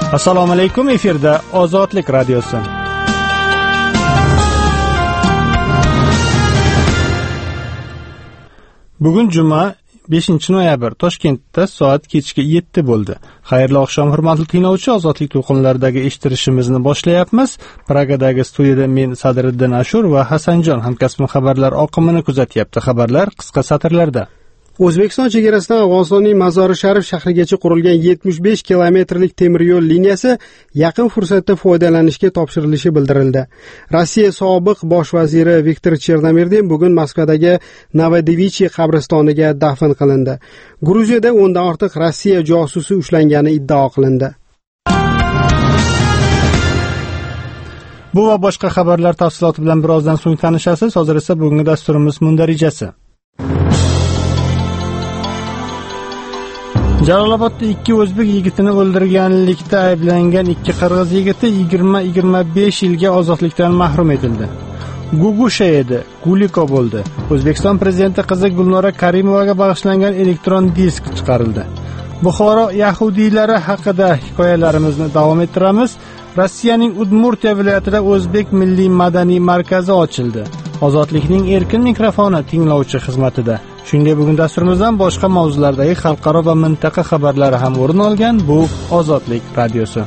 Assalomu alaykum, efirda Ozodlik radiosi. Bugun juma 5-noyabr, Toshkentda soat kechki 7 bo'ldi. Xayrli oqshom, hurmatli tinglovchi, Ozodlik to'lqinlaridagi eshittirishimizni boshlayapmiz. Pragadagi studiyada men Sadriddin Ashur va Hasanjon hamkasbim xabarlar oqimini kuzatyapti. Xabarlar qisqa satrlarda. O'zbekiston chegarasidan Afg'onistonning Mazori Sharif shahrigacha qurilgan 75 kilometrlik temir yo'l liniyasi yaqin fursatda foydalanishga topshirilishi bildirildi. Rossiya sobiq bosh vaziri Viktor Chernomyrdin bugun Moskvadagi Novodevichi qabristoniga dafn qilindi. Gruziyada 10 dan ortiq Rossiya josusi ushlangani iddao qilindi. Bu va boshqa xabarlar tafsiloti bilan birozdan so'ng tanishasiz. Hozir esa bugungi dasturimiz mundarijasi. Jalolobodda 2 o'zbek yigitini o'ldirganlikda ayblangan 2 qirg'iz yigiti 20-25 yilga ozodlikdan mahrum etildi. Gugusha edi, Guliko bo'ldi. O'zbekiston prezidenti qizi Gulnora Karimovaga bag'ishlangan elektron disk chiqarildi. Buxoro yahudiylari haqida hikoyalarimizni davom ettiramiz. Rossiyaning Udmurtiya viloyatida O'zbek milliy madaniy markazi ochildi. Ozodlikning erkin mikrofoni tinglovchi xizmatida. Shuningdek, bugun dasturimizdan boshqa mavzulardagi xalqaro va mintaqa xabarlari ham o'rin olgan. Bu Ozodlik radiosi.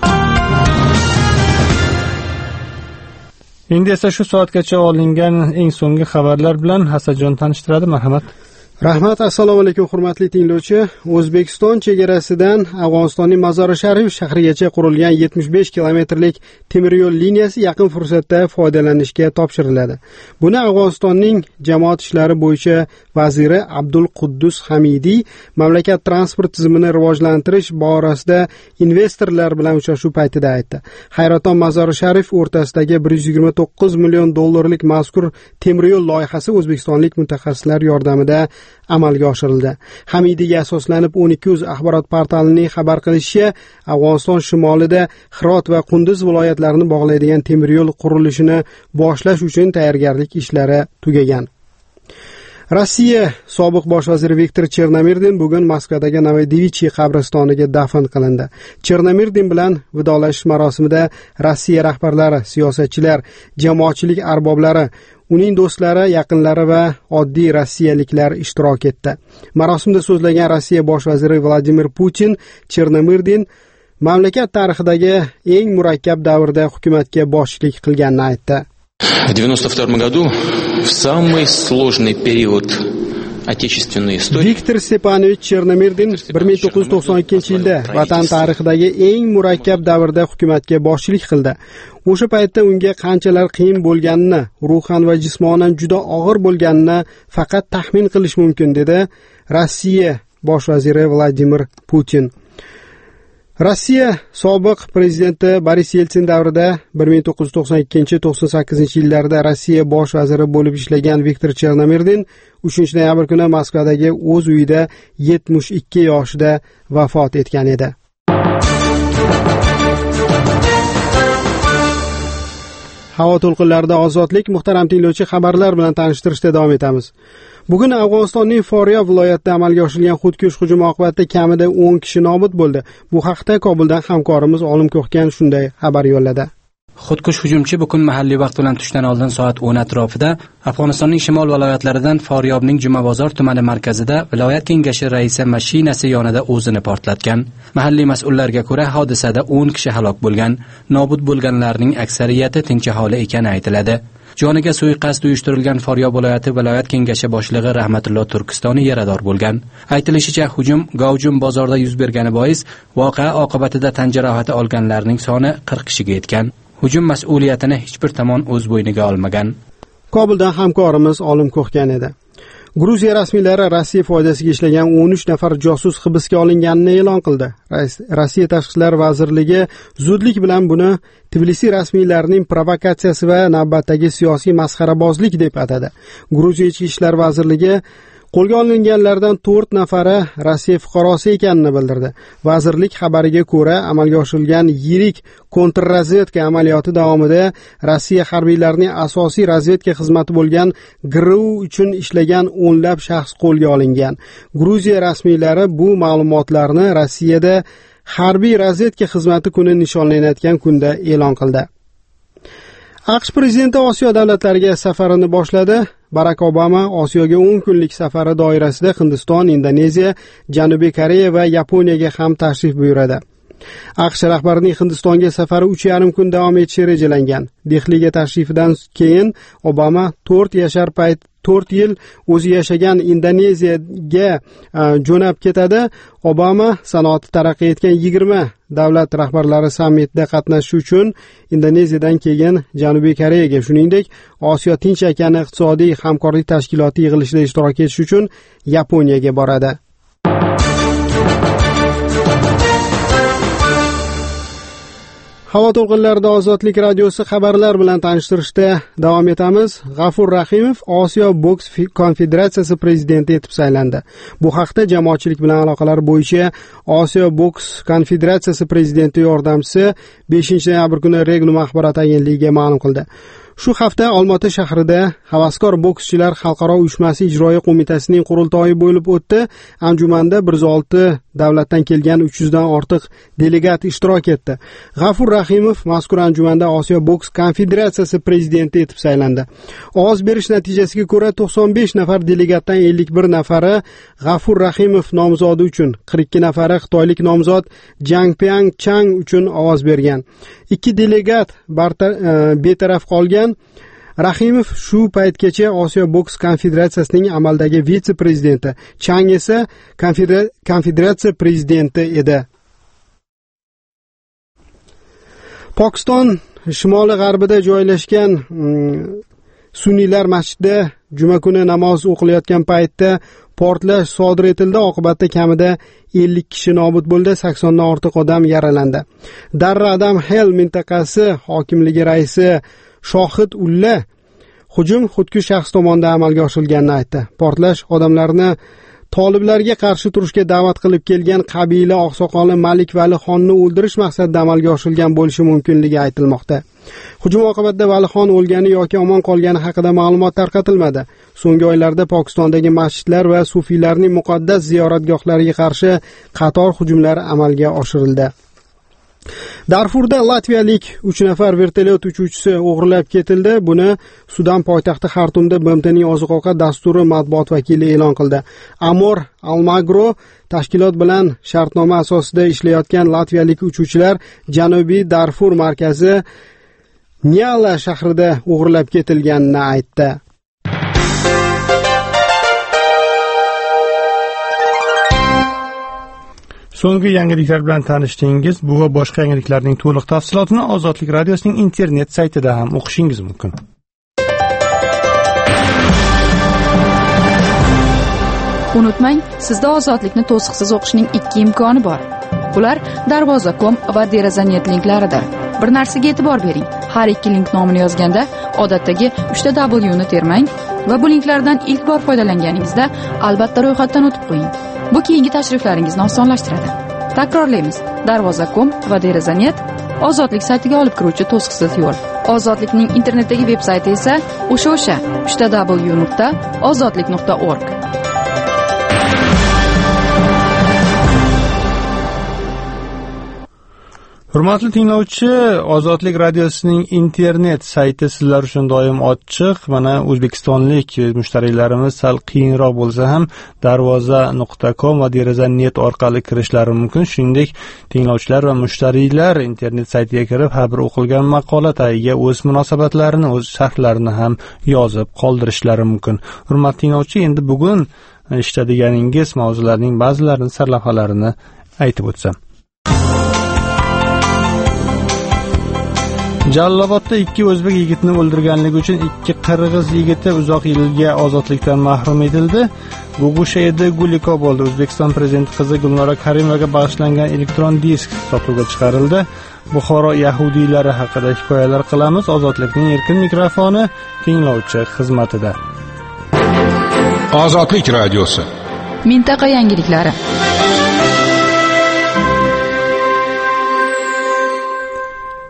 Endi esa shu soatgacha olingan eng so'nggi xabarlar bilan Hasanjon tanishtiradi. Marhamat. Rahmat, assalomu alaykum hurmatli tinglovchi. O'zbekiston chegarasidan Afg'onistonning Mazori Sharif shahrigacha qurilgan 75 kilometrlik temir yo'l liniyasi yaqin fursatda foydalanishga topshiriladi. Buni Afg'onistonning jamoat ishlari bo'yicha vaziri Abdul Quddus Hamidiy mamlakat transport tizimini rivojlantirish borasida investorlar bilan uchrashuv paytida aytdi. Hayraton Mazori Sharif o'rtasidagi 129 million dollarlik mazkur temir yo'l loyihasi o'zbekistonlik mutaxassislar yordamida amalga oshirildi. Hamidiyga asoslanib 12uz axborot portalining xabar qilishicha, Afg'oniston shimolida Hirot va Qunduz viloyatlarini bog'laydigan temir yo'l qurilishini boshlash uchun tayyorgarlik ishlari tugagan. Rossiya sobiq bosh vaziri Viktor Chernomyrdin bugun Moskvadagi Novodevichi qabristoniga dafn qilindi. Chernomyrdin bilan vidolashish marosimida Rossiya rahbarlari, siyosatchilar, jamoatchilik arboblari, uning do'stlari, yaqinlari va oddiy rossiyaliklar ishtirok etdi. Marosimda so'zlagan Rossiya bosh vaziri Vladimir Putin Chernomyrdin mamlakat tarixidagi eng murakkab davrda hukumatga boshchilik qilganini aytdi. В 92 году, в самый сложный период отечественной истории, Viktor Stepanovich Chernomyrdin 1992-yilda vatan tarixidagi eng murakkab davrda hukumatga boshchilik qildi. O'sha paytda unga qanchalar qiyin bo'lganini, ruhan va jismonan juda og'ir bo'lganini faqat taxmin qilish mumkin, dedi Rossiya bosh vaziri Vladimir Putin. Rossiya sobiq prezidenti Boris Yeltsin davrida 1992-98 yillarda Rossiya bosh vaziri bo'lib ishlagan Viktor Chernomyrdin 3-noyabr kuni Moskvadagi o'z uyida 72 yoshida vafot etgan edi. Havo to'lqinlarida ozodlik, muhtaram tinglovchi, xabarlar bilan tanishtirishda davom etamiz. Bugun Afg'onistonning Foryo viloyatida amalga oshirilgan xudkush hujumi oqibatida kamida 10 kishi nobud bo'ldi. Bu haqda Kobuldan hamkorimiz Olim Ko'xgan shunday xabar yo'lladi. Xudkush hujumchi bugun mahalliy vaqt bilan tushdan oldin soat 10 atrofida Afg'onistonning shimol viloyatlaridan Foryobning Jumabozor tumani markazida viloyat kengashi raisi mashinasi yonida o'zini portlatgan. Mahalliy mas'ullarga ko'ra, hodisada 10 kishi halok bo'lgan. Nobud bo'lganlarning aksariyati tinch aholi ekani aytiladi. Joniga suiqasd uyushtirilgan Foryob viloyati viloyat kengashi boshlig'i Rahmatullo Turkistoniy yarador bo'lgan. Aytilishicha, hujum Gavjum bozorida yuz bergani bois voqea oqibatida tan jarohati olganlarning soni 40 kishiga yetgan. Hujum mas'uliyatini hech bir tomon o'z bo'yniga olmagan. Kobuldan hamkorimiz Olim Ko'xgan edi. Gruziya rasmiylari Rossiya foydasiga ishlagan 13 nafar josus hibsga olinganini e'lon qildi. Rossiya Tashqi ishlar vazirligi zudlik bilan buni Tbilisi rasmiylarining provokatsiyasi va navbatdagi siyosiy masxarabozlik deb atadi. Gruziya Ichki ishlar vazirligi qo'lga olinganlardan 4 nafari Rossiya fuqarosi ekanini bildirdi. Vazirlik xabariga ko'ra, amalga oshirilgan yirik kontrrazvedka amaliyoti davomida Rossiya harbiylarining asosiy razvedka xizmati bo'lgan GRU uchun ishlagan o'nlab shaxs qo'lga olingan. Gruziya rasmiylari bu ma'lumotlarni Rossiyada harbiy razvedka xizmati kuni nishonlanayotgan kunda e'lon qildi. AQSh prezidenti Osiyo davlatlariga safarini boshladi. Barak Obama Osiyoga 10 kunlik safari doirasida Hindiston, Indoneziya, Janubiy Koreya va Yaponiyaga ham tashrif buyuradi. AQSh rahbarining Hindistonga safari 3,5 kun davom etishi rejalangan. Dehliga tashrifidan keyin Obama 4 yil o'zi yashagan Indoneziyaga jo'nab ketadi. Obama sanoati taraqqiy etgan 20 davlat rahbarlari sammitida qatnashish uchun Indoneziyadan keyin Janubiy Koreyaga, shuningdek, Osiyo Tinch okeani iqtisodiy hamkorlik tashkiloti yig'ilishida ishtirok etish uchun Yaponiyaga boradi. Havo to'lqinlarida Ozodlik radiosi xabarlar bilan tanishtirishda davom etamiz. G'afur Rahimov Osiyo boks konfederatsiyasi prezidenti etib saylandi. Bu haqda jamoatchilik bilan aloqalar bo'yicha Osiyo boks konfederatsiyasi prezidenti yordamchisi 5-noyabr kuni Regnum axborot agentligiga ma'lum qildi. Shu hafta Olmaota shahrida Havaskor bokschilar xalqaro uyushmasi ijroiya qo'mitasining qurultoyi bo'lib o'tdi. Anjumanda 106 davlatdan kelgan 300 dan ortiq delegat ishtirok etdi. G'afur Rahimov mazkur anjumanda Osiyo boks konfederatsiyasi prezidenti etib saylandi. Ovoz berish natijasiga ko'ra 95 nafar delegatdan 51 nafari G'afur Rahimov nomzodi uchun, 42 nafari xitoylik nomzod Jangpyang Chang uchun ovoz bergan. 2 delegat betaraf qolgan. Rahimov shu paytgacha Osiyo boks konfederatsiyasining amaldagi vitse-prezidenti, Chang esa konfederatsiya prezidenti edi. Pokiston shimoli-g'arbida joylashgan Sunniylar masjidida juma kuni namoz o'qilayotgan paytda portlash sodir etildi. Oqibatda kamida 50 kishi nobud bo'ldi, 80 dan ortiq odam yaralandi. Darra Adam Hel mintaqasi hokimligi raisi Shohid Ulla hujum xudkush shaxs tomonidan amalga oshirilganini aytdi. Portlash odamlarni toliblarga qarshi turishga da'vat qilib kelgan qabila oqsoqoli Malik Valixonni o'ldirish maqsadida amalga oshirilgan bo'lishi mumkinligi aytilmoqda. Hujum oqibatida Valixon o'lgani yoki omon qolgani haqida ma'lumot tarqatilmadi. So'nggi oylarda Pokistondagi masjidlar va sufiylarning muqaddas ziyoratgohlariga qarshi qator hujumlar amalga oshirildi. Darfurda latviyalik 3 nafar vertolyot uchuvchisi o'g'irlab ketildi. Buni Sudan poytaxti Xartumda BMTning oziq-ovqat dasturi matbuot vakili e'lon qildi. Amor Almagro tashkilot bilan shartnoma asosida ishlayotgan latviyalik uchuvchilar Janubiy Darfur markazi Nyala shahrida o'g'irlab ketilganini aytdi. So'nggi yangiliklar bilan tanishdingiz. Bu va boshqa yangiliklarning to'liq tafsilotini Ozodlik radiosining internet saytida ham o'qishingiz mumkin. Unutmang, sizda ozodlikni to'siqsiz o'qishning 2 imkoni bor. Ular darvoza.com va deraza.net linklaridir. Bir narsaga e'tibor bering. Har 2 link nomini yozganda odatdagi 3 W ni termang va bu linklardan ilk bor foydalanganingizda albatta ro'yxatdan o'tib qo'ying. Bu keyingi tashriflaringizni osonlashtiradi. Takrorlaymiz. Darvoza.com va deraza.net ozodlik saytiga olib kiruvchi to'siqsiz yo'l. Ozodlikning internetdagi veb-sayti esa o'sha 3w.ozodlik.org. Hurmatli tinglovchi, Ozodlik radiosining internet sayti sizlar uchun doim ochiq. Mana o'zbekistonlik mushtariylarimiz sal qiyinroq bo'lsa ham darvoza.com va deraza.net orqali kirishlari mumkin. Shuningdek, tinglovchilar va mushtariylar internet saytiga kirib, har bir o'qilgan maqola tagiga o'z munosabatlarini, o'z sharhlarini ham yozib qoldirishlari mumkin. Hurmatli tinglovchi, endi bugun eshitadiganingiz mavzularning ba'zilarini, sarlavhalarini aytib o'tsam. Jalolobodda 2 o'zbek yigitni o'ldirganligi uchun 2 qirg'iz yigiti uzoq yilga ozodlikdan mahrum etildi. Gugushayda Guliko bo'ldi. O'zbekiston prezidenti qizi Gulnora Karimovaga bag'ishlangan elektron disk sotuvga chiqarildi. Buxoro yahudiylari haqida hikoyalar qilamiz. Ozodlikning erkin mikrofoni tinglovchi xizmatida. Ozodlik radiosi. Mintaqa yangiliklari.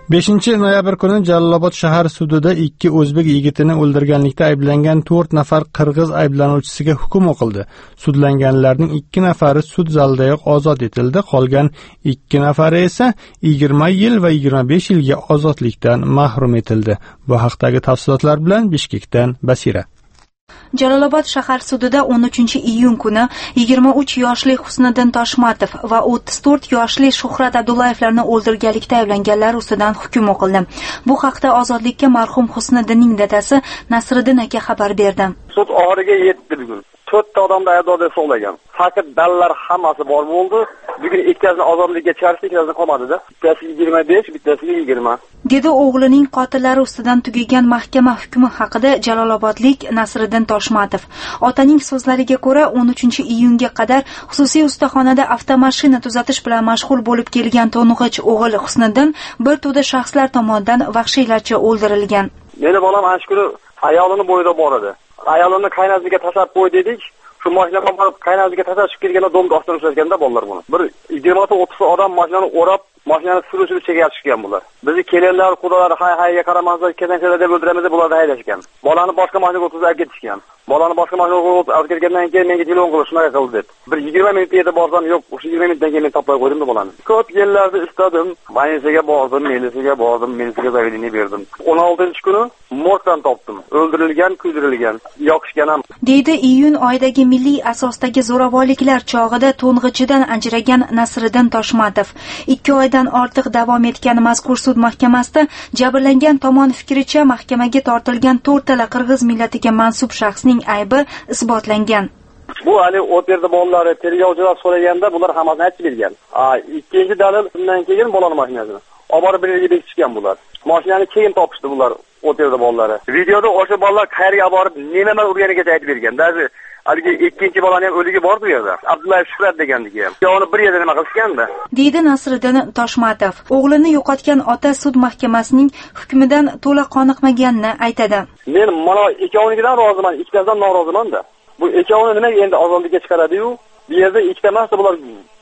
5-noyabr kuni Jalolobod shahar sudida 2 o'zbek yigitini o'ldirganlikda ayblangan 4 nafar qirg'iz ayblanuvchisiga hukm o'qildi. Sudlanganlarning 2 nafari sud zalidayoq ozod etildi, qolgan 2 nafari esa 20 yil va 25 yilga ozodlikdan mahrum etildi. Bu haqdagi tafsilotlar bilan Bishkekdan Basira. Jalolobod shahar sudida 13-iyun kuni 23 yoshli Husniddin Toshmatov va 34 yoshli Shuhrat Abdullayevlarni o'ldirganlikda ayblanganlar ustidan hukm o'qildi. Bu haqda ozodlikka marhum Husniddinning dadasi Nasriddin aka xabar berdi. Sud oxiriga yetdi bugun. 4 ta odamni aybdor deb so'lagan. Faqat dalillar hammasi bor bo'ldi. Bugun ikkasini ozodlikka chiqarishdi, ikkasini qolmadi-da. Bittasi 25, bittasi 20. Dedi o'g'lining qotillari ustidan tugagan mahkama hukmi haqida Jalolobodlik Nasriddin Toshmatov. Otaning so'zlariga ko'ra 13-iyunga qadar xususiy ustaxonada avtomashina tuzatish bilan mashg'ul bo'lib kelgan to'ng'ich o'g'il Husniddin bir to'da shaxslar tomonidan vahshiylarcha o'ldirilgan. Meni bolam ashkuri ayolini bo'yida bor edi. Ayolini qaynasiga tashlab qo'y dedik. Shu mashinaga borib qaynasiga tashlab kelganda domda ostida ushlashganda bolalar buni. Bir 20-30 odam mashinani o'rab, mashinani surishib chekib chiqgan bular. Bizni kelinlar, qudalar hayga qaramasdan kelinchalar deb o'ldiramiz deb ularni haydashgan. Bolani boshqa mashinaga o'tkazib olib ketishgan. Bolani boshqa mashinaga olib ketgandan keyin menga telefon qilib shunaqa qildi deb. Bir 20 minut yerda borsam, yo'q, o'sha 20 minutdan keyin men topib qo'ydim bolani. Ko'p yillarda istadim, mayisiga bordim, milisiga zavidini berdim. 16-kuni morgdan topdim. O'ldirilgan, kuydirilgan, yoqishgan ham. Deydi iyun oyidagi milliy asosdagi zo'ravonliklar chog'ida to'ng'ichidan ajragan Nasriddin Toshmatov. 2 oydan ortiq davom etgan mazkur sud mahkamasida jabrlangan tomon fikricha mahkamaga tortilgan 4 tala qirg'iz millatiga mansub shaxsning aybi isbotlangan. Bu hali o'tirdi bolalari tergovchilar so'raganda bular hammasini aytib bergan. Ikkinchi dalil undan keyin bolani mashinasini olib borib bir yerga bekitishgan bular. Mashinani keyin topishdi bular o'tirdi bolalari. Videoda o'sha bolalar qayerga borib nima urganigacha aytib bergan. Dazi haligi ikkinchi bolani ham o'ligi bor bu yerda. Abdullayev Shuhrat degandiki, uni bir yerda nima qilishganda. Deydi Nasriddin Toshmatov. O'g'lini yo'qotgan ota sud mahkamasining hukmidan to'la qoniqmaganini aytadi. Men mana ikkovinidan roziman, ikkitasidan noroziman-da. Bu ikkovini nima endi ozodlikka chiqaradi-yu? Bu yerda ikkita emas, bular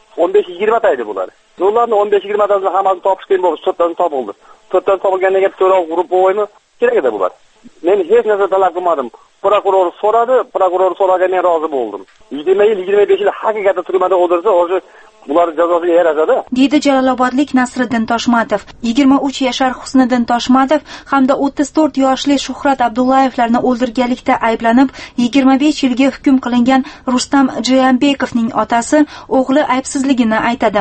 15-20 ta edi bular. Ularni 15-20 tasini hammasini topish qiyin bo'ldi, 4 tasini topildi. 4 tasini topilgandan keyin so'roq urib qo'ymi? Kerak edi bular. Men hech narsa talab qilmadim. Prokuror so'radi, prokuror so'ragan men rozi bo'ldim. 20 yil, 25 yil haqiqatda turmada o'ldirsa, o'sha bular jazosiga yarashadi. Deydi Jalolobodlik Nasriddin Toshmatov. 23 yashar Husniddin Toshmatov hamda 34 yoshli Shuhrat Abdullayevlarni o'ldirganlikda ayblanib 25 yilga hukm qilingan Rustam Jiyanbekovning otasi o'g'li aybsizligini aytadi.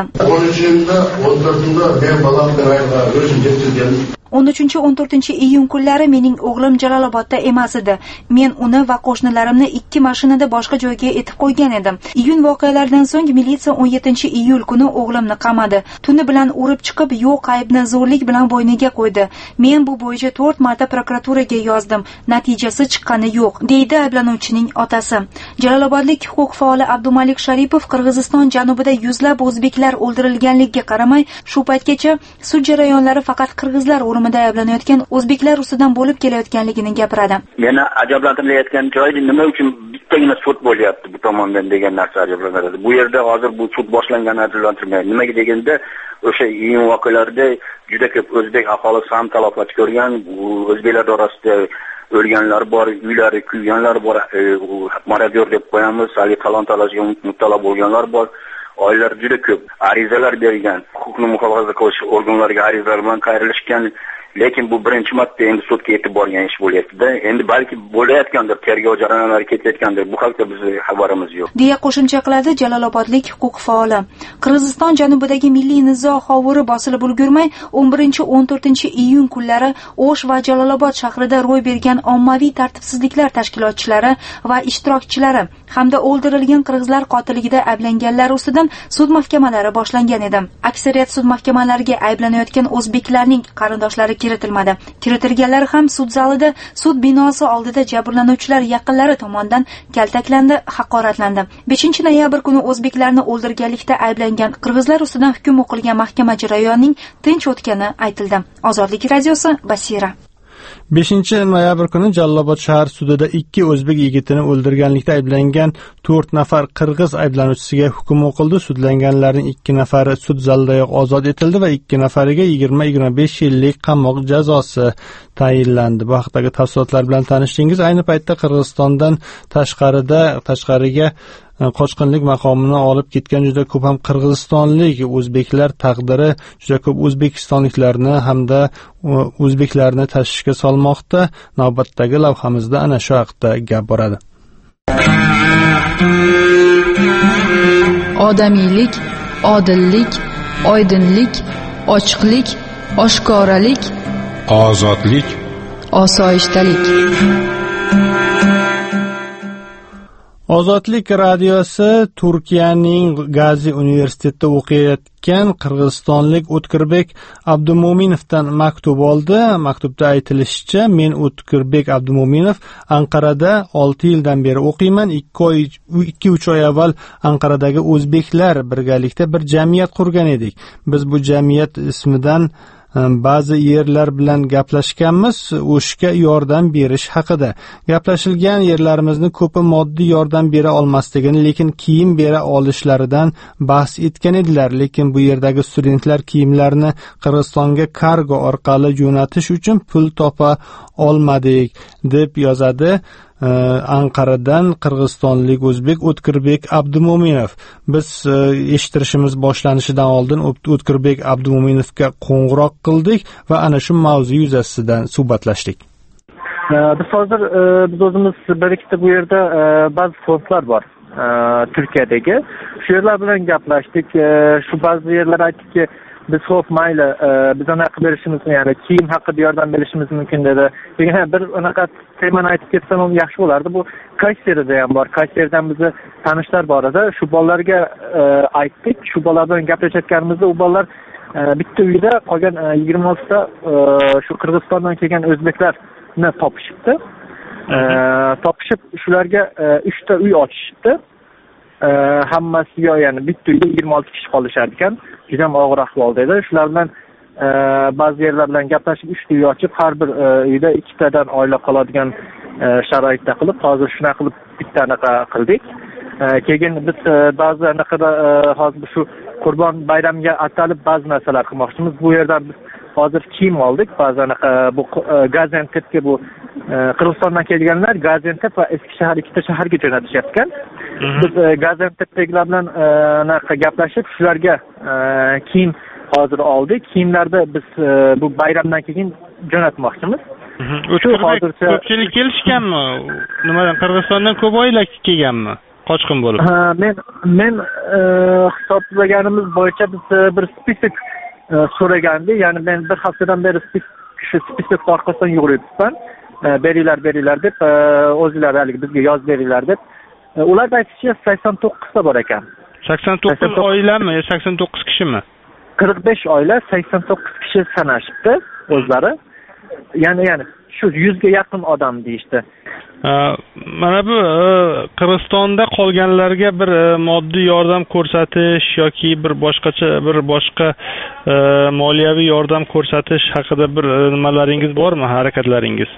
13-14 kunlari mening o'g'lim Jalolobodda emas edi. Men uni va qo'shnilarimni 2 mashinada boshqa joyga etib qo'ygan edim. Iyun voqealaridan so'ng militsiya 17-iyul kuni o'g'limni qamadi. Tuni bilan urib chiqib, yo'q aybni zo'rlik bilan bo'yniga qo'ydi. Men bu bo'yicha 4 marta prokuraturaga yozdim. Natijasi chiqqani yo'q, deydi ayblanuvchining otasi. Jalolobodlik huquq faoli Abdumalik Sharipov Qirg'iziston janubida yuzlab o'zbeklar o'ldirilganligiga qaramay, shu paytgacha sud jarayonlari faqat qirg'izlar o'limida ayblanayotgan o'zbeklar ustidan bo'lib kelayotganligini gapiradi. Meni ajablantirayotgan joyi nima uchun bittagina sud bo'lyapti bu tomondan degan narsa ajablantiradi. Bu yerda hozir bu sud boshlanganini ajablantirmaydi. Nimaga deganda o'sha iyun voqealarida juda ko'p o'zbek aholisi ham talafot ko'rgan, o'zbeklar orasida o'lganlar bor, uylari kuyganlar bor, maradyor deb qo'yamiz, hali talon-tarojga mubtalo bo'lganlar bor. Oilalar juda ko'p arizalar bergan, huquqni muhofaza qilish organlariga arizalar bilan qayrilishgan, lekin bu birinchi marta endi sudga yetib borgan ish bo'lyapti-da. Endi balki bo'layotgandir, tergov jarayonlari ketayotgandir. Bu haqda bizning xabarimiz yo'q. deya qo'shimcha qiladi Jalolobodlik huquq faoli. Qirg'iziston janubidagi milliy nizo hovuri bosilib ulgurmay 11-14-iyun kunlari O'sh va Jalolobod shahrida ro'y bergan ommaviy tartibsizliklar tashkilotchilari va ishtirokchilari hamda o'ldirilgan qirg'izlar qotilligida ayblanganlar ustidan sud mahkamalari boshlangan edi. Aksariyat sud mahkamalariga ayblanayotgan o'zbeklarning qarindoshlari kiritilmadi. Kiritilganlar ham sud zalida, sud binosi oldida jabrlanuvchilar yaqinlari tomonidan kaltaklandi, haqoratlandi. 5-noyabr kuni o'zbeklarni o'ldirganlikda ayblangan qirg'izlar ustidan hukm o'qilgan mahkama jarayonining tinch o'tgani aytildi. Ozodlik radiosi, Basira. 5-noyabr kuni Jalolobod shahar sudida 2 o'zbek yigitini o'ldirganlikda ayblangan 4 nafar qirg'iz ayblanuvchisiga hukm o'qildi. Sudlanganlarning 2 nafari sud zalidayoq ozod etildi va 2 nafariga 20-25 yillik qamoq jazosi tayinlandi. Bu haqdagi tafsilotlar bilan tanishdingiz. Ayni paytda Qirg'izistondan tashqariga qochqinlik maqomini olib ketgan juda ko'p ham qirg'izistonlik o'zbeklar taqdiri juda ko'p o'zbekistonliklarni hamda o'zbeklarni tashvishga solmoqda. Navbatdagi lavhamizda ana shu haqda gap boradi. Odamiylik, odillik, oydinlik, ochiqlik, oshkoralik, ozodlik, osoyishtalik. Ozodlik radiosi Turkiyaning Gazi universitetida o'qiyotgan qirg'izistonlik O'tkirbek Abdumo'minovdan maktub oldi. Maktubda aytilishicha, men O'tkirbek Abdumo'minov Anqarada 6 yildan beri o'qiyman. 2-3 oy avval Anqaradagi o'zbeklar birgalikda bir jamiyat qurgan edik. Biz bu jamiyat ismidan ba'zi yerlar bilan gaplashganmiz, o'shga yordam berish haqida. Gaplashilgan yerlarimizni ko'pi moddiy yordam bera olmasligini, lekin kiyim bera olishlaridan bahs etgan edilar. Lekin bu yerdagi studentlar kiyimlarni Qirg'izistonga kargo orqali jo'natish uchun pul topa olmadik, deb yozadi Anqaradan qirg'izistonlik o'zbek O'tkirbek Abdumo'minov. Biz eshittirishimiz boshlanishidan oldin O'tkirbek Abdumo'minovga qo'ng'iroq qildik va ana shu mavzu yuzasidan suhbatlashdik. Biz hozir biz o'zimiz bir ikkita bu yerda ba'zi fondlar bor Turkiyadagi. Shu yerlar bilan gaplashdik. Shu ba'zi yerlar aytdiki, biz xo'p mayli, biz anaqa berishimiz, ya'ni kiyim haqida yordam berishimiz mumkin dedi. Yana bir anaqa temani aytib ketsam ham yaxshi bo'lardi. Bu Kayserida ham bor. Kayserdan bizni tanishlar bor edi. Shu bolalarga aytdik. Shu bolalar bilan gaplashayotganimizda u bolalar bitta uyda qolgan 26 ta shu Qirg'izistondan kelgan o'zbeklarni topishibdi. Topishib shularga 3 ta uy ochishibdi. Hammasiga, ya'ni bitta uyda 26 kishi qolishar ekan. Juda ham og'ir ahvolda edi. Shular bilan ba'zi yerlar bilan gaplashib 3 ta uy ochib, har bir uyda 2 tadan oila qoladigan sharoitda qilib, hozir shunaqa qilib bitta anaqa qildik. Keyin biz ba'zi anaqada hozir shu Qurbon bayramiga atalib ba'zi narsalar qilmoqchimiz. Bu yerdan biz hozir kiyim oldik. Ba'zi anaqa bu Gaziantepga bu Qirg'izistondan kelganlar Gaziantep va Eskishahar ikkita shaharga jo'natishayotgan. Biz Gaziantepdagilar bilan anaqa gaplashib, shularga kiyim hozir oldik. Kiyimlarda biz bu bayramdan keyin jo'natmoqchimiz. Shu hozircha ko'pchilik kelishganmi? Nimadan Qirg'izistondan ko'p oila kelganmi? Qochqin bo'lib. Men hisoblaganimiz bo'yicha biz bir spesifik so'ragandik. Ya'ni men bir haftadan beri shu spesifik orqasidan yuguribman. Beringlar deb, o'zlari hali bizga yozib beringlar deb. Ular aytishicha 89 ta bor ekan. 89 oilami yo 89 kishimi? 45 oila, 89 kishi sanashibdi o'zlari. Ya'ni shu 100 ga yaqin odam deyishdi. Mana bu Qirg'izistonda qolganlarga bir moddiy yordam ko'rsatish yoki bir boshqa moliyaviy yordam ko'rsatish haqida bir nimalaringiz bormi, harakatlaringiz?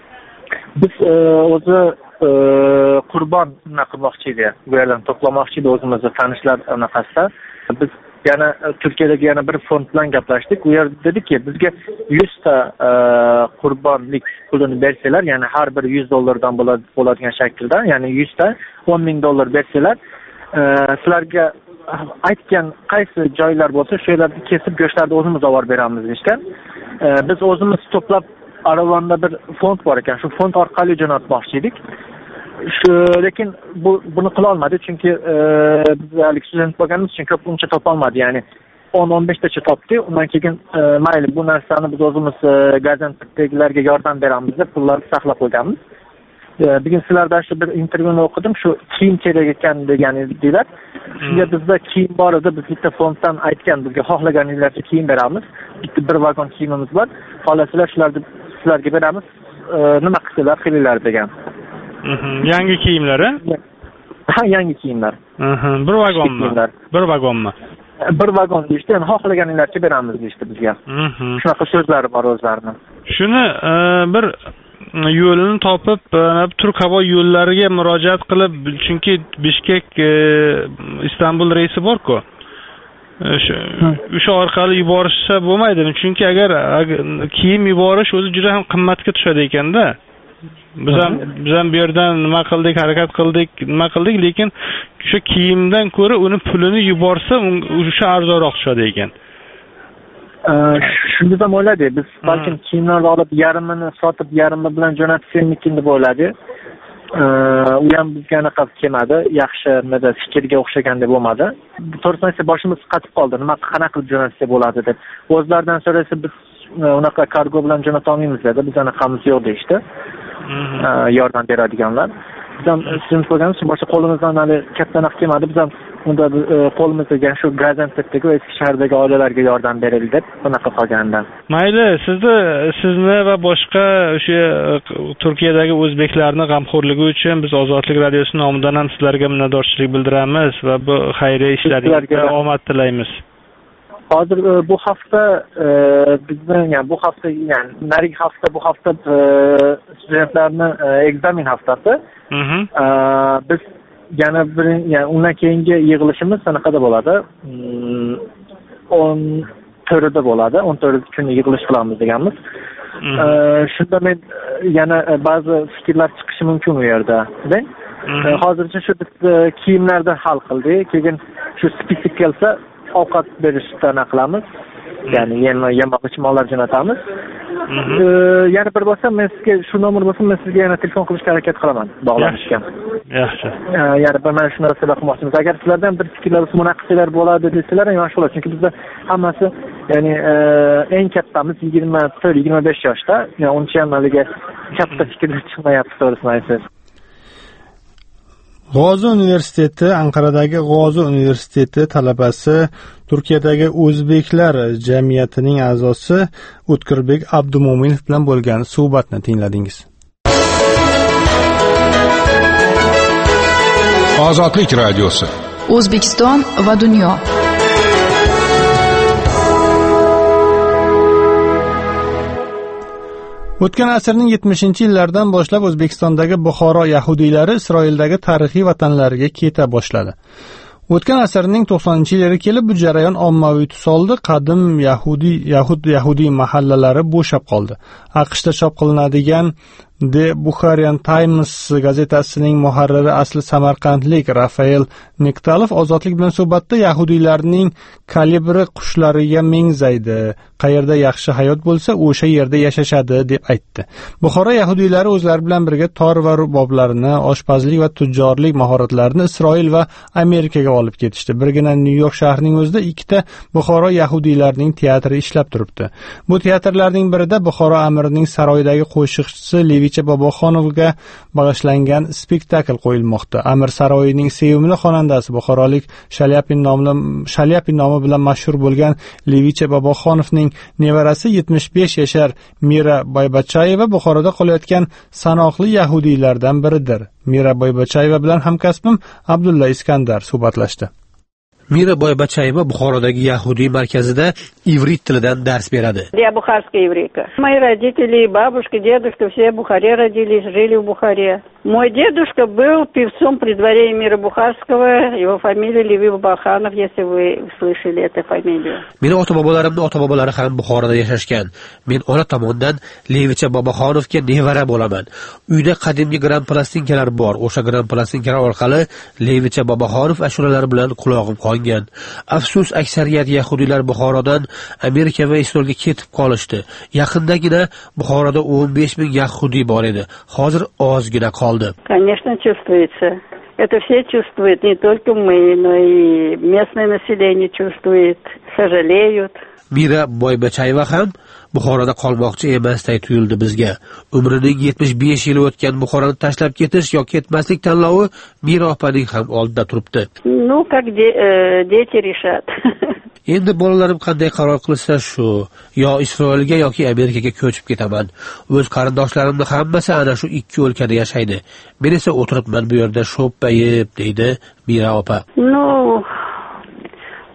Biz o'zi Qurbon qilmoqchi edik. Bu yerdan to'plamoqchi edik o'zimizni tanishlar anaqasida. Biz yana Turkiyadagi yana bir fond bilan gaplashdik. U yer dediki, bizga 100 ta qurbonlik pulini bersalar, ya'ni har bir $100 bo'ladigan shaklda, ya'ni 100 ta $10,000 bersalar, sizlarga aytgan qaysi joylar bo'lsa, shu yerlarni kesib go'shtlarni o'zimiz olib beramiz deyishgan. Biz o'zimiz to'plab Aravonda bir fond bor ekan. Shu fond orqali jo'natmoqchi edik. Lekin buni qila olmadik, chunki biz hali student bo'lganimiz uchun ko'p uncha topa olmadik. Ya'ni 10-15 tacha topdik. Undan keyin mayli bu narsani biz o'zimiz Gaziantepdagilarga yordam beramiz deb pullarni saqlab qo'yganmiz. Bugun sizlardan shu bir intervyuni o'qidim. Shu kiyim kerak ekan degan edilar. Shunga bizda kiyim bor edi. Biz bitta fonddan aytgan, bizga xohlaganingizcha kiyim beramiz. Bitta bir vagon kiyimimiz bor. Xohlasizlar shularni sizlarga beramiz. Nima qilsalar qilinglar degan. Yangi kiyimlari? Ha, yangi kiyimlar. Bir vagonmi? Bir vagonmi? Bir vagon deyishdi, yani xohlaganinglarcha beramiz deyishdi bizga. Shunaqa so'zlari bor o'zlarining. Shuni bir yo'lini topib, Turk havo yo'llariga murojaat qilib, chunki Bishkek Istanbul reysi bor-ku. O'sha orqali yuborishsa bo'lmaydimi? Chunki agar kiyim yuborish o'zi juda ham qimmatga tushadi ekanda. Biz ham bu yerdan nima qildik, harakat qildik, lekin o'sha kiyimdan ko'ra uni pulini yuborsa, o'sha arzonroq tushadi ekan. Shunda ham o'yladik, biz balkim kiyimlarni olib yarmini sotib, yarmi bilan jo'natishimikin deb o'yladik. U ham bizga anaqa kelmadi, yaxshi fikrga o'xshagandek bo'lmadi. To'g'risini aytsa boshimiz qatib qoldi, nima qanaqa qilib jo'natsa bo'ladi deb. O'zlaridan so'rasa biz unaqa kargo bilan jo'nata olmaymiz dedi, biz anaqamiz yo'q deyishdi. Yordam beradiganlar. Biz ham sizning qo'yganimiz boshqa qo'limizdan hali katta narx kelmadi, biz ham unda qo'limizda shu Gaziantepdagi va eski shahardagi oilalarga yordam berildi deb bunaqa qolgandan. Mayli, sizni va boshqa o'sha Turkiyadagi o'zbeklarning g'amxo'rligi uchun biz Ozodlik radiosi nomidan ham sizlarga minnatdorchilik bildiramiz va bu xayriya ishlaringizga omad tilaymiz. Hozir bu hafta bu hafta narigi hafta bu hafta studentlarning ekzamen haftasi. Biz yana undan keyingi yig'ilishimiz qanaqada bo'ladi? 14da bo'ladi. 14 kuni yig'ilish qilamiz deganmiz. Shunda men yana ba'zi fikrlar chiqishi mumkin u yerda. Hozircha shu kiyimlarni hal qildik. Keyin shu spesifik kelsa ovqat berishdan qilamiz. Ya'ni yemoq ichmoqlar jo'natamiz. Yana bir bo'lsa, men sizga shu nomer bo'lsa, men sizga yana telefon qilishga harakat qilaman, bog'lanishga. Yaxshi. Yana bir mana shu narsalar qilmoqchimiz. Agar sizlardan bir fikrlar bo'lsa, bunaqa qilsalar bo'ladi desalar, yaxshi bo'ladi. Chunki bizda hammasi, ya'ni eng kattamiz 24-25 yoshda. Ya'ni uncha ham haliga katta fikrlar chiqmayapti, to'g'risini aytsangiz. G'ozi universiteti, Anqaradagi G'ozi universiteti talabasi, Turkiyadagi o'zbeklar jamiyatining a'zosi O'tkirbek Abdumo'minov bilan bo'lgan suhbatni tingladingiz. Ozodlik radiosi. O'zbekiston va dunyo. O'tgan asrning 70-yillardan boshlab O'zbekistondagi Buxoro yahudiylari Isroildagi tarixiy vatanlariga keta boshladi. O'tgan asrning 90-yillari kelib bu jarayon ommaviy tus oldi, qadim yahudiy mahallalari bo'shab qoldi. AQShda chop qilinadigan The Bukharian Times gazetasining muharriri asli samarqandlik Rafael Nektalov ozodlik bilan suhbatda yahudiylarning kalibri qushlariga mengzaydi. Qayerda yaxshi hayot bo'lsa, o'sha yerda yashashadi deb aytdi. Buxoro yahudiylari o'zlari bilan birga tor va ruboblarini, oshpazlik va tujjorlik mahoratlarini Isroil va Amerikaga olib ketishdi. Birgina Nyu-York shahrining o'zida 2 ta Buxoro yahudiylarining teatri ishlab turibdi. Bu teatrlarning birida Buxoro amirining saroyidagi qo'shiqchisi Levicha Boboxonovga bag'ishlangan spektakl qo'yilmoqda. Amir saroyining sevimli xonandasi buxorolik Shalyapin nomi bilan mashhur bo'lgan Levicha Boboxonovning nevarasi 75 yashar Mira Boybachayeva Buxoroda qolayotgan sanoqli yahudiylardan biridir. Mira Boybachayeva bilan hamkasbim Abdulla Iskandar suhbatlashdi. Mira Boybachayeva Buxorodagi yahudiy markazida ivrit tilidan dars beradi. Я бухарская еврейка. Мои родители, бабушка, дедушка все в Бухаре родились, жили в Бухаре. Мой дедушка был певцом при дворе эмира Бухарского, его фамилия Леви Бабаханов, если вы слышали эту фамилию. Meni ota-bobolarimning ota-bobolari ham Buxoroda yashashgan. Men ona tomondan Levicha Boboxonovga nevara bo'laman. Uyda qadimgi gran plastinkalar bor. O'sha gran plastinkalar orqali Levicha Boboxonov ashulalari bilan quloqim qongan. Afsus, aksariyat yahudiylar Buxorodan Amerika va Isroilga ketib qolishdi. Yaqindagina Buxoroda 15 ming yahudiy bor edi. Hozir ozgina qoldi. Конечно, чувствуется. Это все чувствуют, не только мы, но и местное население чувствует, сожалеют. Mira Boybachayeva ham Buxoroda qolmoqchi emasday tuyuldi bizga. Umrining 75 yili o'tgan Buxoroni tashlab ketish yoki ketmaslik tanlovi Mira opaning ham oldida turibdi. Ну, как дети решат. Endi bolalarim qanday qaror qilsa shu, yo Isroilga yoki Amerikaga ko'chib ketaman. O'z qarindoshlarimning hammasi ana shu 2 o'lkada yashaydi. Men esa o'tiribman bu yerda sho'ppayib, deydi Mira opa. Ну,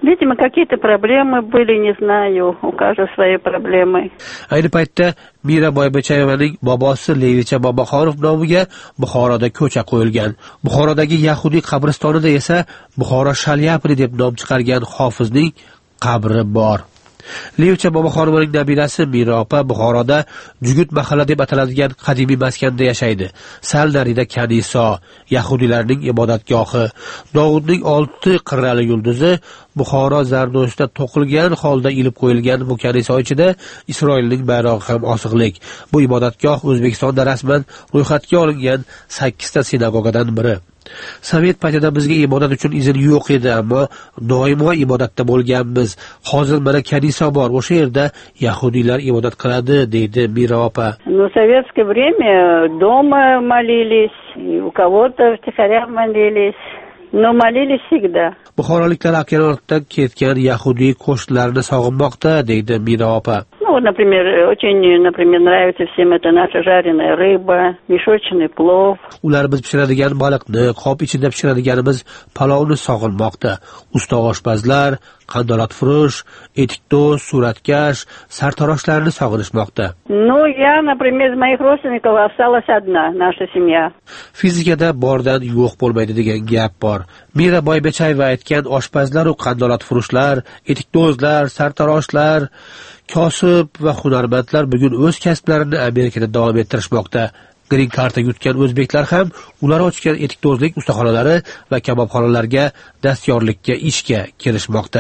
Видимо, какие-то проблемы были, не знаю, у каждого свои проблемы. Ayni paytda Mira Boybechayevaning bobosi Levicha Boboxonov nomiga Buxoroda ko'cha qo'yilgan. Buxorodagi Yahudiy qabristonida esa Buxoro Shalyapri deb nom chiqargan hofizning qabri bor. Levicha Boboxonovaning nabirasi Mira opa Buxoroda Jugut mahalla deb ataladigan qadimiy maskanda yashaydi. Sal narida Kaniso, yahudiylarning ibodatgohi, Dovudning 6 qirrali yulduzi Buxoro zardo'shda to'qilgan holda ilib qo'yilgan bu kaniso ichida Isroilning bayrog'i ham osig'lik. Bu ibodatgoh O'zbekistonda rasman ro'yxatga olingan 8 ta sinagogadan biri. Sovet paytida bizga ibodat uchun izn yo'q edi, ammo doimo ibodatda bo'lganmiz. Hozir mana kaniso bor, o'sha yerda yahudiylar ibodat qiladi, deydi Mira opa. В советское время дома молились, и у кого-то втихаря молились. Но молились всегда. Buxoroliklar Akyanortdan ketgan yahudiy qo'shnilarini sog'inmoqda, deydi Mira opa. Ну, например, очень, нравится всем это наша жареная рыба, мешочный плов. Ular biz pishiradigan baliqni, qop ichida pishiradiganimiz palovni sog'inmoqda. Usta oshpazlar, qandolatfurush, etikdo'z, suratkash, sartaroshlarni sog'inishmoqda. Ну, я, например, из моих родственников осталась одна, наша семья. Fizikada bordan yo'q bo'lmaydi degan gap bor. Mira Boybechayeva aytgan oshpazlar va qandolatfurushlar, etikdo'zlar, sartaroshlar, kosib va hunarmandlar bugun o'z kasblarini Amerikada davom ettirishmoqda. Green Card yutgan o'zbeklar ham ular ochgan etikdo'zlik ustaxonalari va kabobxonalarga dastyorlikka ishga kirishmoqda.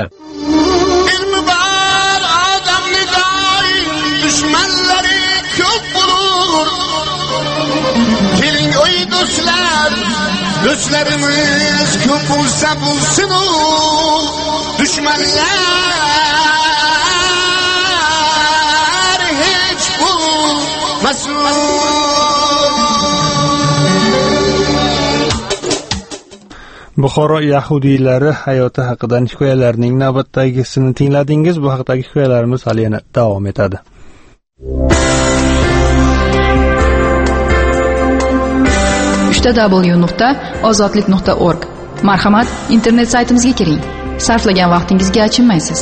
Do'stlarimiz ko'p bo'lsa bo'lsin, dushmanlar hech bo'lmasin. Buxoro yahudiylari hayoti haqidagi hikoyalarning navbatdagisini tingladingiz. Bu haqdagi hikoyalarimiz hali yana davom etadi. www.ozodlik.org. Marhamat, internet saytimizga kiring. Sarflagan vaqtingizga achinmaysiz.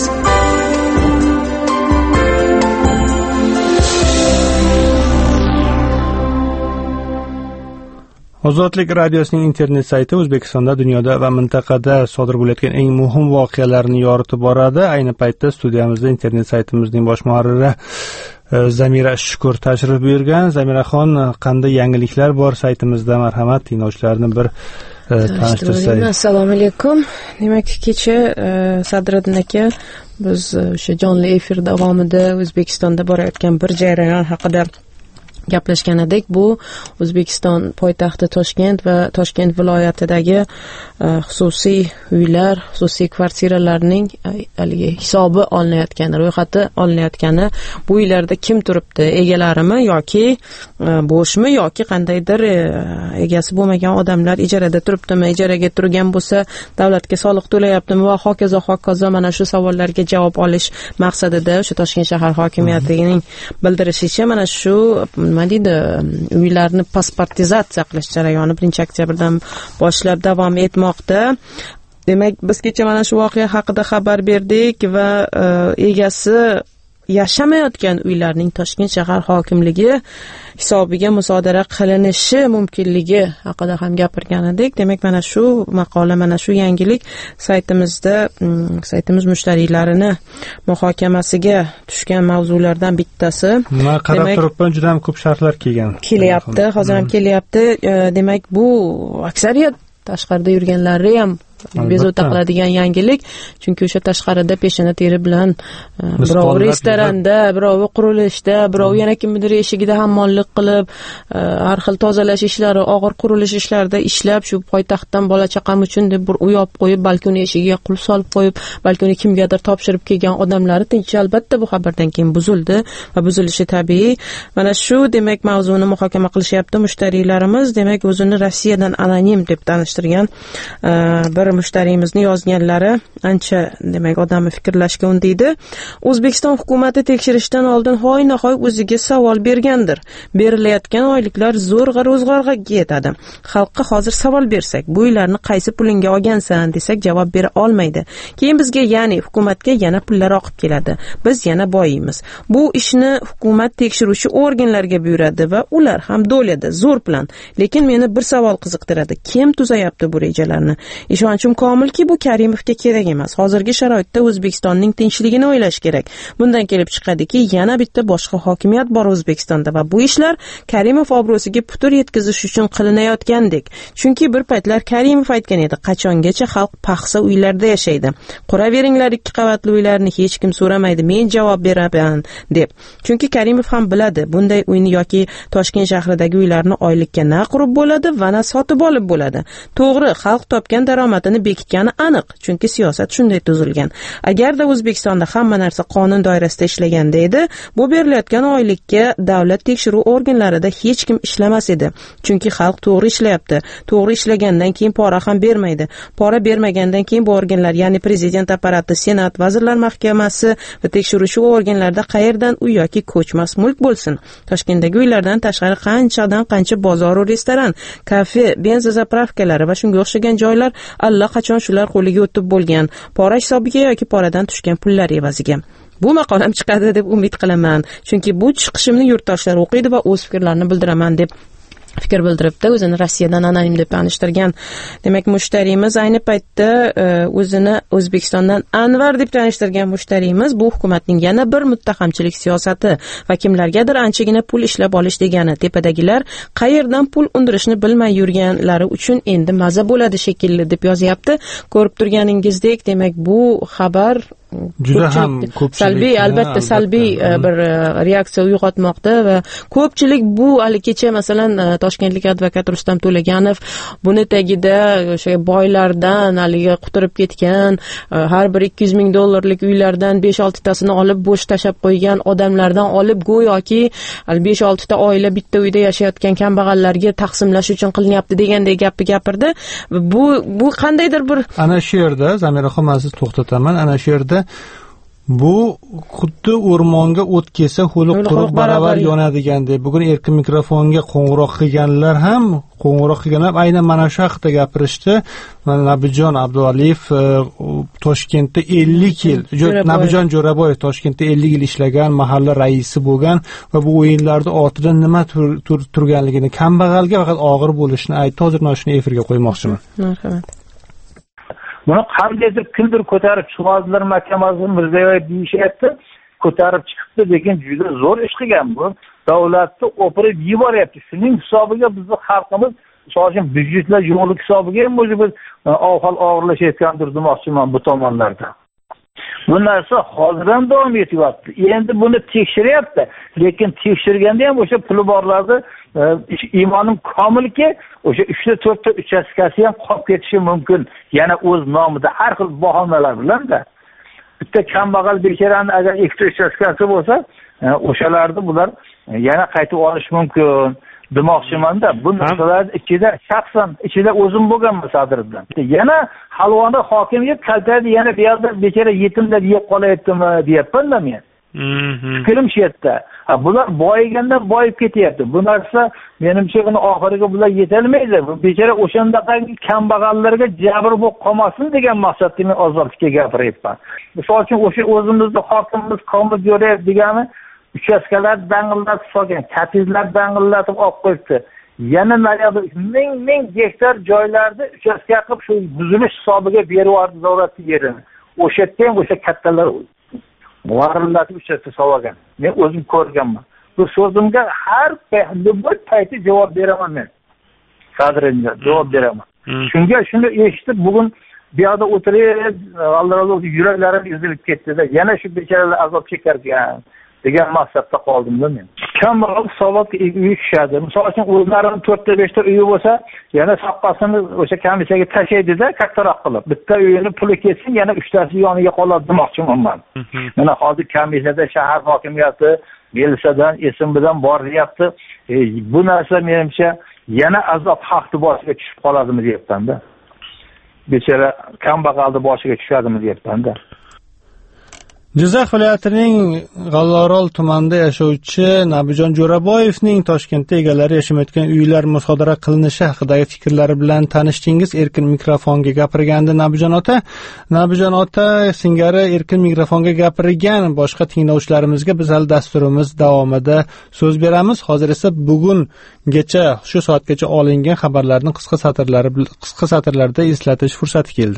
Ozodlik radiosining internet sayti O'zbekistonda, dunyoda va mintaqada sodir bo'layotgan eng muhim voqealarni yoritib boradi. Ayni paytda studiyamizda internet saytimizning bosh muharriri Zamira Shukur tashrif buyurgan. Zamiraxon, qanday yangiliklar bor saytimizda? Marhamat, tinglovchilarni bir tanishtirsangiz. Assalomu alaykum. Demak, kecha Sadriddin aka biz o'sha jonli efir davomida O'zbekistonda borayotgan bir jarayon haqida gaplashgan edik. Bu O'zbekiston poytaxti Toshkent va Toshkent viloyatidagi xususiy uylar, xususiy kvartiralarning hisobi olinayotgani, ro'yxati olinayotgani, bu uylarda kim turibdi, egalarimi yoki bo'shmi yoki qandaydir egasi bo'lmagan odamlar ijarada turibdimi, ijaraga turgan bo'lsa davlatga soliq to'layaptimi va hokazo mana shu savollarga javob olish maqsadida o'sha Toshkent shahar hokimiyatining bildirishicha mana shu nima deydi, uylarni pasportizatsiya qilish jarayoni 1-oktyabrdan boshlab davom etmoqda. Demak, biz kecha mana shu voqea haqida xabar berdik va egasi yashamayotgan uylarning Toshkent shahar hokimligi hisobiga musodara qilinishi mumkinligi haqida ham gapirgan edik. Demak, mana shu maqola, mana shu yangilik saytimiz mushtariylarini muhokamasiga tushgan mavzulardan bittasi. Nima qarab turibman, juda ham ko'p sharhlar kelyapti. Hozir ham kelyapti. Demak, bu aksariyat tashqarida yurganlarni ham bezovta qiladigan yangilik, chunki o'sha tashqarida peshona teri bilan birov restoranda, birov qurilishda, birov yana kimnidir eshigida hammollik qilib, har xil tozalash ishlari, og'ir qurilish ishlarida ishlab, shu poytaxtdan bola chaqam uchun deb bir uy olib qo'yib, balkon eshigiga qulf solib qo'yib, balkoni kimgadir topshirib kelgan odamlar tinchi albatta bu xabardan keyin buzildi va buzilishi tabiiy. Mana shu demak mavzuni muhokama qilishyapti mushtariylarimiz. Demak, o'zini Rossiyadan anonim deb tanishtirgan bir mushtariyimizni yozganlari ancha demak odamni fikrlashga undaydi. O'zbekiston hukumati tekshirishdan oldin hoynahoy o'ziga savol bergandir. Berilayotgan oyliklar zo'rg'a ro'zg'orga yetadi. Xalqqa hozir savol bersak, bu uylarni qaysi pulinga olgansan desak javob bera olmaydi. Keyin bizga, ya'ni hukumatga yana pullar oqib keladi. Biz yana boyiymiz. Bu ishni hukumat tekshiruvchi organlarga buyuradi va ular ham do'ladi zo'r bilan. Lekin meni bir savol qiziqtiradi. Kim tuzayapti bu rejalarni? Ishonchim komilki, bu Karimovga kerak emas. Hozirgi sharoitda O'zbekistonning tinchligini o'ylash kerak. Bundan kelib chiqadiki, yana bitta boshqa hokimiyat bor O'zbekistonda va bu ishlar Karimov obro'siga putur yetkazish uchun qilinayotgandek. Chunki bir paytlar Karimov aytgan edi, qachongacha xalq paxsa uylarda yashaydi. Quraveringlar 2 qavatli uylarni hech kim so'ramaydi, men javob beraman deb. Chunki Karimov ham biladi, bunday uyni yoki Toshkent shahridagi uylarni oylikka na qurib bo'ladi va na sotib olib bo'ladi. To'g'ri, xalq topgan daromadini bekitgani aniq, chunki siyosat shunday tuzilgan. Agarda O'zbekistonda hamma narsa qonun doirasida ishlaganda edi, bu berilayotgan oylikka davlat tekshiruv organlarida hech kim ishlamas edi. Chunki xalq to'g'ri ishlayapti. To'g'ri ishlagandan keyin pora ham bermaydi. Pora bermagandan keyin bu organlar, ya'ni prezident apparati, senat, vazirlar mahkamasi va tekshiruvchi organlarda qayerdan uy yoki ko'chmas mulk bo'lsin. Toshkentdagi uylardan tashqari qancha bozor, restoran, kafe, benzin zapravkalari va shunga o'xshagan joylar allaqachon shular qo'liga o'tib bo'lgan. Pora hisobiga yoki poradan tushgan pullar evaziga. Bu maqolam chiqadi deb umid qilaman. Chunki bu chiqishimni yurtdoshlar o'qiydi va o'z fikrlarini bildiraman deb fikr bildiribdi. O'zini Rossiyadan anonim deb tanishtirgan. Demak, mushtariyimiz ayni paytda o'zini O'zbekistondan Anvar deb tanishtirgan mushtariyimiz bu hukumatning yana bir muttahamchilik siyosati va kimlargadir anchagina pul ishlab olish degani. Tepadagilar qayerdan pul undirishni bilmay yurganlari uchun endi maza bo'ladi shekilli deb yozyapti. Ko'rib turganingizdek, demak bu xabar juda ham salbiy, albatta salbiy bir reaksiya uyg'otmoqda va ko'pchilik bu haligacha masalan toshkentlik advokat Rustam To'laganov buni tagida o'sha boylardan haligi quturib ketgan, har bir $200,000 uylardan 5-6 tasini olib bo'sh tashab qo'ygan odamlardan olib go'yoki 5-6 ta oila bitta uyda yashayotgan kambag'allarga taqsimlash uchun qilinyapti degandek gapni gapirdi. Bu qandaydir bir ana shu yerda Zamiraxon, men sizni to'xtataman. Ana shu yerda bu xuddi o'rmonga o't kelsa ho'li quruq baravar yonadigandek. Bugun erkin mikrofonga qo'ng'iroq qilganlar aynan mana shu haqida gapirishdi. Nabijon Abduvaliyev Toshkentda 50 yil, Nabijon Jo'raboyev Toshkentda 50 yil ishlagan, mahalla raisi bo'lgan va bu o'yinlarda ortida nima turganligini, kambag'alga faqat og'ir bo'lishini aytdi. Hozir mana shuni efirga qo'ymoqchiman. Marhamat. Buni qandaydir kimdir ko'tarib chiqadilar, mahkamasi Mirziyoyev deyishyapti, ko'tarib chiqibdi, lekin juda zo'r ish qilgan bu. Davlatni o'pirib yuboryapti. Shuning hisobiga bizning xalqimiz, masalan, byudjetlar yo'qlik hisobiga ham o'zi bir ahvol og'irlashayotgandir demoqchiman bu tomonlarda. Bu narsa hozir ham davom etyapti. Endi buni tekshiryapti, lekin tekshirganda ham o'sha puli borlarni imonim komilki, o'sha 3-4 ta uchastkasi ham qolib ketishi mumkin. Yana o'z nomida har xil bahonalar bilan-da. Bitta kambag'al bechorani agar 2 ta uchastkasi bo'lsa, o'shalarni bular yana qaytib olish mumkin demoqchiman-da. Bu narsalar ichida shaxsan o'zim bo'lganman Sadir bilan. Yana halvoni hokim yeb kaltadi, yana bu yerda bechora yetimlar yeb qolayaptimi deyapman-da men. Fikrim shu yerda. Bular boyigandan boyib ketyapti. Bu narsa menimcha buni oxiriga bular yetolmaydi. Bu bechora o'shandaqangi kambag'allarga jabr bo'lib qolmasin degan maqsadda men ozodlikka gapiryapman. Misol uchun o'sha o'zimizning hokimimiz Komil Jo'rayev degani uchastkalar dang'illatib solgan, kapizlar dang'illatib olib qo'yibdi. Yana naryoqda ming gektar joylarda uchastka qilib shu buzilish hisobiga berib yubordi davlatning yerini. O'sha yerda ham o'sha kattalar varillatib uchastka solgan. Men o'zim ko'rganman. Bu so'zimga har payti javob beraman men. Qadringa javob beraman. Shunga shuni eshitib bugun bu yerda o'tirib, Alloh yuraklarim ezilib ketdi-da. Yana shu bechoralar azob chekarkan degan maqsadda qoldim-da men. Kambag'al hisobotga uy tushadi. Misol uchun o'zlarining 4-5 ta uyi bo'lsa, yana soqqasini o'sha komissiyaga tashlaydi-da, kattaroq qilib. Bitta uyini puli ketsin, yana 3 tasi yoniga qoladi demoqchiman men. Mana hozir komissiyada shahar hokimiyati, militsiyadan, SMBdan boryapti. Bu narsa menimcha yana azob haqni boshiga tushib qoladimi deyapman-da. bechara kambag'alni boshiga tushadimi deyapman-da. Jizzax viloyatining G'allorol tumanida yashovchi Nabijon Jo'raboyevning Toshkentda egalari yashamayotgan uylar musodara qilinishi haqidagi fikrlari bilan tanishdingiz. Erkin mikrofonga gapirgandi Nabijon ota. Nabijon ota singari erkin mikrofonga gapirgan boshqa tinglovchilarimizga biz hali dasturimiz davomida so'z beramiz. Hozir esa bugungacha shu soatgacha olingan xabarlarni qisqa satrlarda eslatish fursati keldi.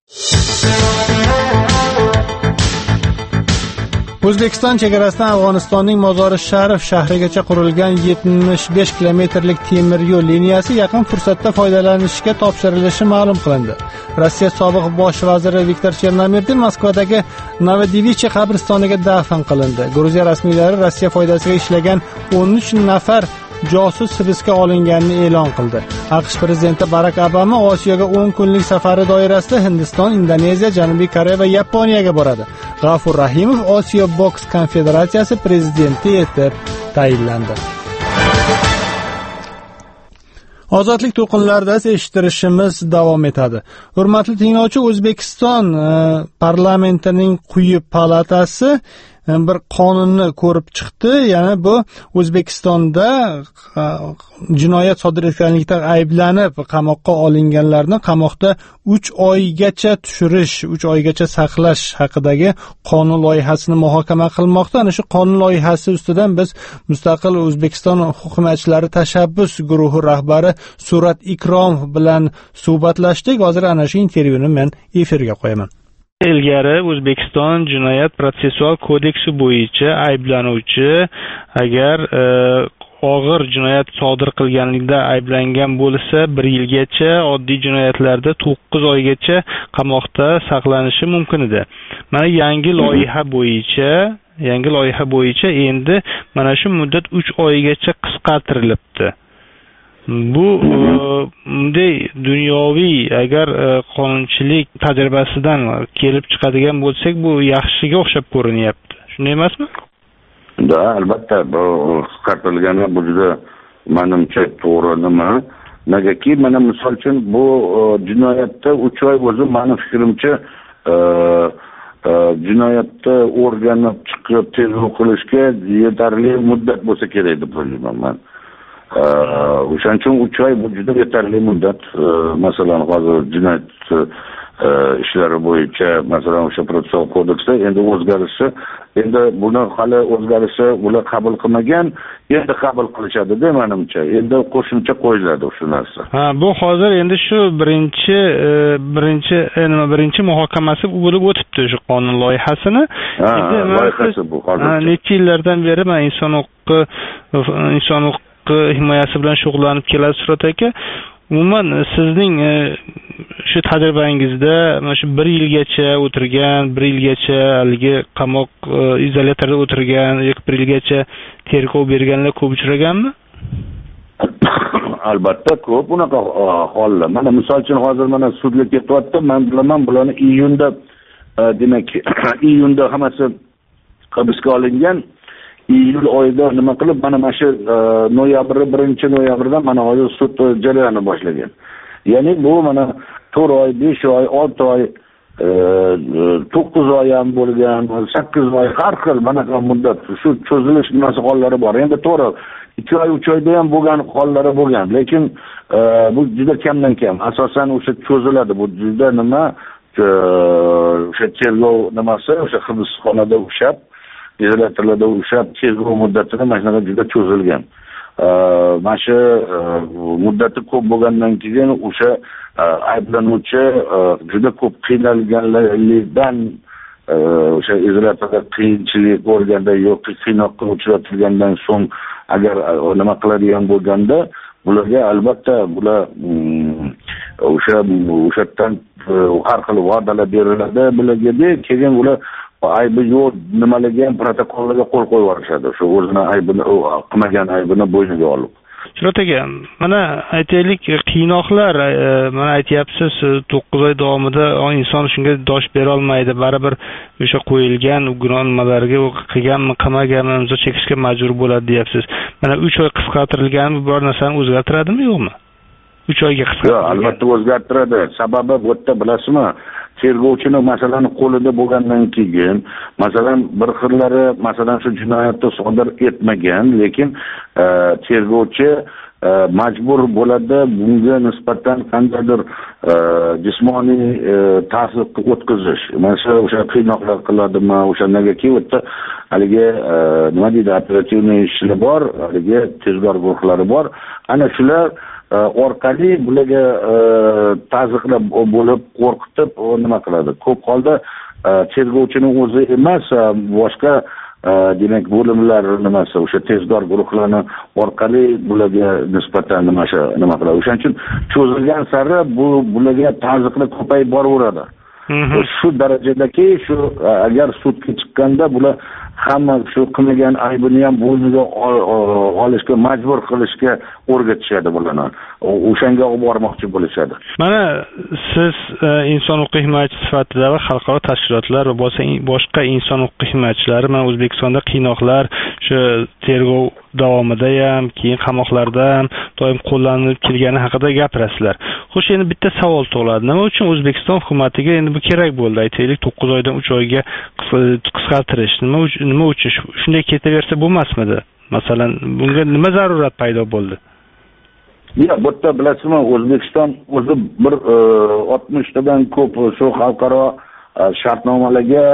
O'zbekiston chegarasidan Afg'onistonning Mozori Sharif shahrigacha qurilgan 75 kilometrlik temir yo'l liniyasi yaqin fursatda foydalanishga topshirilishi ma'lum qilindi. Rossiya sobiq bosh vaziri Viktor Chernomyrdin Moskvadagi Novodivichi qabristoniga dafn qilindi. Gruziya rasmiylari Rossiya foydasiga ishlagan 13 nafar josus hibsga olinganini e'lon qildi. AQSh prezidenti Barak Obama Osiyoga 10 kunlik safari doirasida Hindiston, Indoneziya, Janubiy Koreya va Yaponiyaga boradi. G'afur Rahimov Osiyo boks konfederatsiyasi prezidenti etib tayinlandi. Ozodlik to'qinlarida eshittirishimiz davom etadi. Hurmatli tinglovchi, O'zbekiston parlamentining quyi palatasi bir qonunni ko'rib chiqdi. Ya'ni bu O'zbekistonda jinoyat sodir etganlikda ayblanib qamoqqa olinganlarni qamoqda 3 oygacha tushirish, 3 oygacha saqlash haqidagi qonun loyihasini muhokama qilmoqda. Ana shu qonun loyihasi ustidan biz mustaqil O'zbekiston hukumatchilari tashabbus guruhi rahbari Surat Ikromov bilan suhbatlashdik. Hozir ana shu intervyuni men efirga qo'yaman. Ilgari O'zbekiston Jinoyat protsessual kodeksi bo'yicha ayblanuvchi agar og'ir jinoyat sodir qilganlikda ayblangan bo'lsa 1 yilgacha, oddiy jinoyatlarda 9 oygacha qamoqda saqlanishi mumkin edi. Mana yangi loyiha bo'yicha endi mana shu muddat 3 oygacha qisqartirilibdi. Bu bunday dunyoviy agar qonunchilik tajribasidan kelib chiqadigan bo'lsak, bu yaxshiga o'xshab ko'rinyapti. Shunday emasmi? Da, albatta, bu qisqartirilgani bu juda menimcha to'g'ri nima. Negaki, mana misol uchun bu jinoyatda 3 oy o'zi mening fikrimcha jinoyatda o'rganib chiqib tergov qilishga yetarli muddat bo'lsa kerak deb o'ylayman. O'shaning uchun 3 oy bu juda yetarli muddat. Masalan, hozir jinoyat ishlari bo'yicha, masalan, o'sha protsessual kodeksda endi o'zgarishi, endi buni hali o'zgarishi ular qabul qilmagan, endi qabul qilishadi deb menimcha. Endi qo'shimcha qo'yiladi shu narsa. Bu hozir endi shu birinchi muhokamasi bo'lib o'tibdi shu qonun loyihasini. Loyihasi bu hozir. Necha yillardan beri men inson huquqi himoyasi bilan shug'ullanib keladi Surat aka. Umuman sizning shu tajribangizda mana shu 1 yilgacha o'tirgan, 1 yilgacha haligi qamoq izolyatorda o'tirgan, 1 yilgacha tergov berganlar ko'p uchraganmi? Albatta ko'p unaqa hollar. Mana misol uchun hozir mana sudga ketyapti. Men bilaman bularni iyunda, demak, iyunda hammasi hibsga olingan. Iyul oyida nima qilib mana shu noyabr 1-noyabrdan mana hozir sud jarayoni boshlagan. Ya'ni bu mana 4 oy, 5 oy, 6 oy, 9 oy ham bo'lgan, 8 oy har xil mana muddat shu cho'zilish nimasi hollari bor. Endi to'g'ri 2 oy, 3 oyda ham bo'lgan hollari bo'lgan, lekin bu juda kamdan kam. Asosan o'sha cho'ziladi. Bu juda nima o'sha tergov nimasi, o'sha hibsxonada ushlab izolyatorlarda ushlab tergov muddatini mana shunaqa juda cho'zilgan. Mana shu muddati ko'p bo'lgandan keyin o'sha ayblanuvchi juda ko'p qiynalganlikdan o'sha izolyatorda qiyinchilik bo'lganda yoki qiynoqqa uchratilgandan so'ng agar nima qiladigan bo'lganda bularga albatta bular o'shadan har xil va'dalar beriladi bularga, keyin ular aybi yo'q nimaligi ham protokollarga qo'l qo'yib yuborishadi. Shu o'zini aybini, qilmagan aybini bo'yniga olib. Surat aka, mana aytaylik qiynoqlar, mana aytyapsiz 9 oy davomida inson shunga dosh bera olmaydi. Baribir o'sha qo'yilgan gunohlarga qilganmi, qilmaganmi imzo chekishga majbur bo'ladi deyapsiz. Mana 3 oy qisqartirilgani biror narsani o'zgartiradimi, yo'qmi? 3 oyga qisqartirgan. Yo'q, albatta o'zgartiradi. Sababi bu yerda bilasizmi, tergovchini masalan qo'lida bo'lgandan keyin, masalan bir xillari masalan shu jinoyatni sodir etmagan, lekin tergovchi majbur bo'ladi bunga nisbatan qandaydir jismoniy ta'sir o'tkazish. Masalan, o'sha qiynoqlar qiladimi, o'shandagaki o'tda haligi nima deydi, operativniy ishlar bor, haligi tezkor guruhlari bor. Ana shular orqali bularga ta'ziqlab bo'lib qo'rqitib nima qiladi. Ko'p holda tergovchining o'zi emas, boshqa demak bo'limlar nimasi o'sha tezkor guruhlarni orqali bularga nisbatan nima qiladi. O'shaning uchun cho'zilgan sari bularga ta'ziqlar ko'payib boraveradi. Shu darajadaki shu agar sudga chiqqanda bular hamma shu qilmagan aybini ham bo'yniga olishga majbur qilishga o'rgatishadi bularni. O'shanga olib bormoqchi bo'lishadi. Mana siz inson huquqiy himoyachi sifatida va xalqaro tashkilotlar va boshqa inson huquqiy himoyachilari mana O'zbekistonda qiynoqlar shu tergov davomida ham, keyin qamoqlarda ham doim qo'llanilib kelgani haqida gapirasizlar. Xo'sh, endi bitta savol tug'iladi. Nima uchun O'zbekiston hukumatiga endi bu kerak bo'ldi? Aytaylik 9 oydan 3 oyga qisqartirish. Nima uchun shunday ketaversa bo'lmasmidi? Masalan, bunga nima zarurat paydo bo'ldi? Ya, bu yerda bilasizmi, O'zbekiston o'zi bir 60 tadan ko'p shu xalqaro shartnomalarga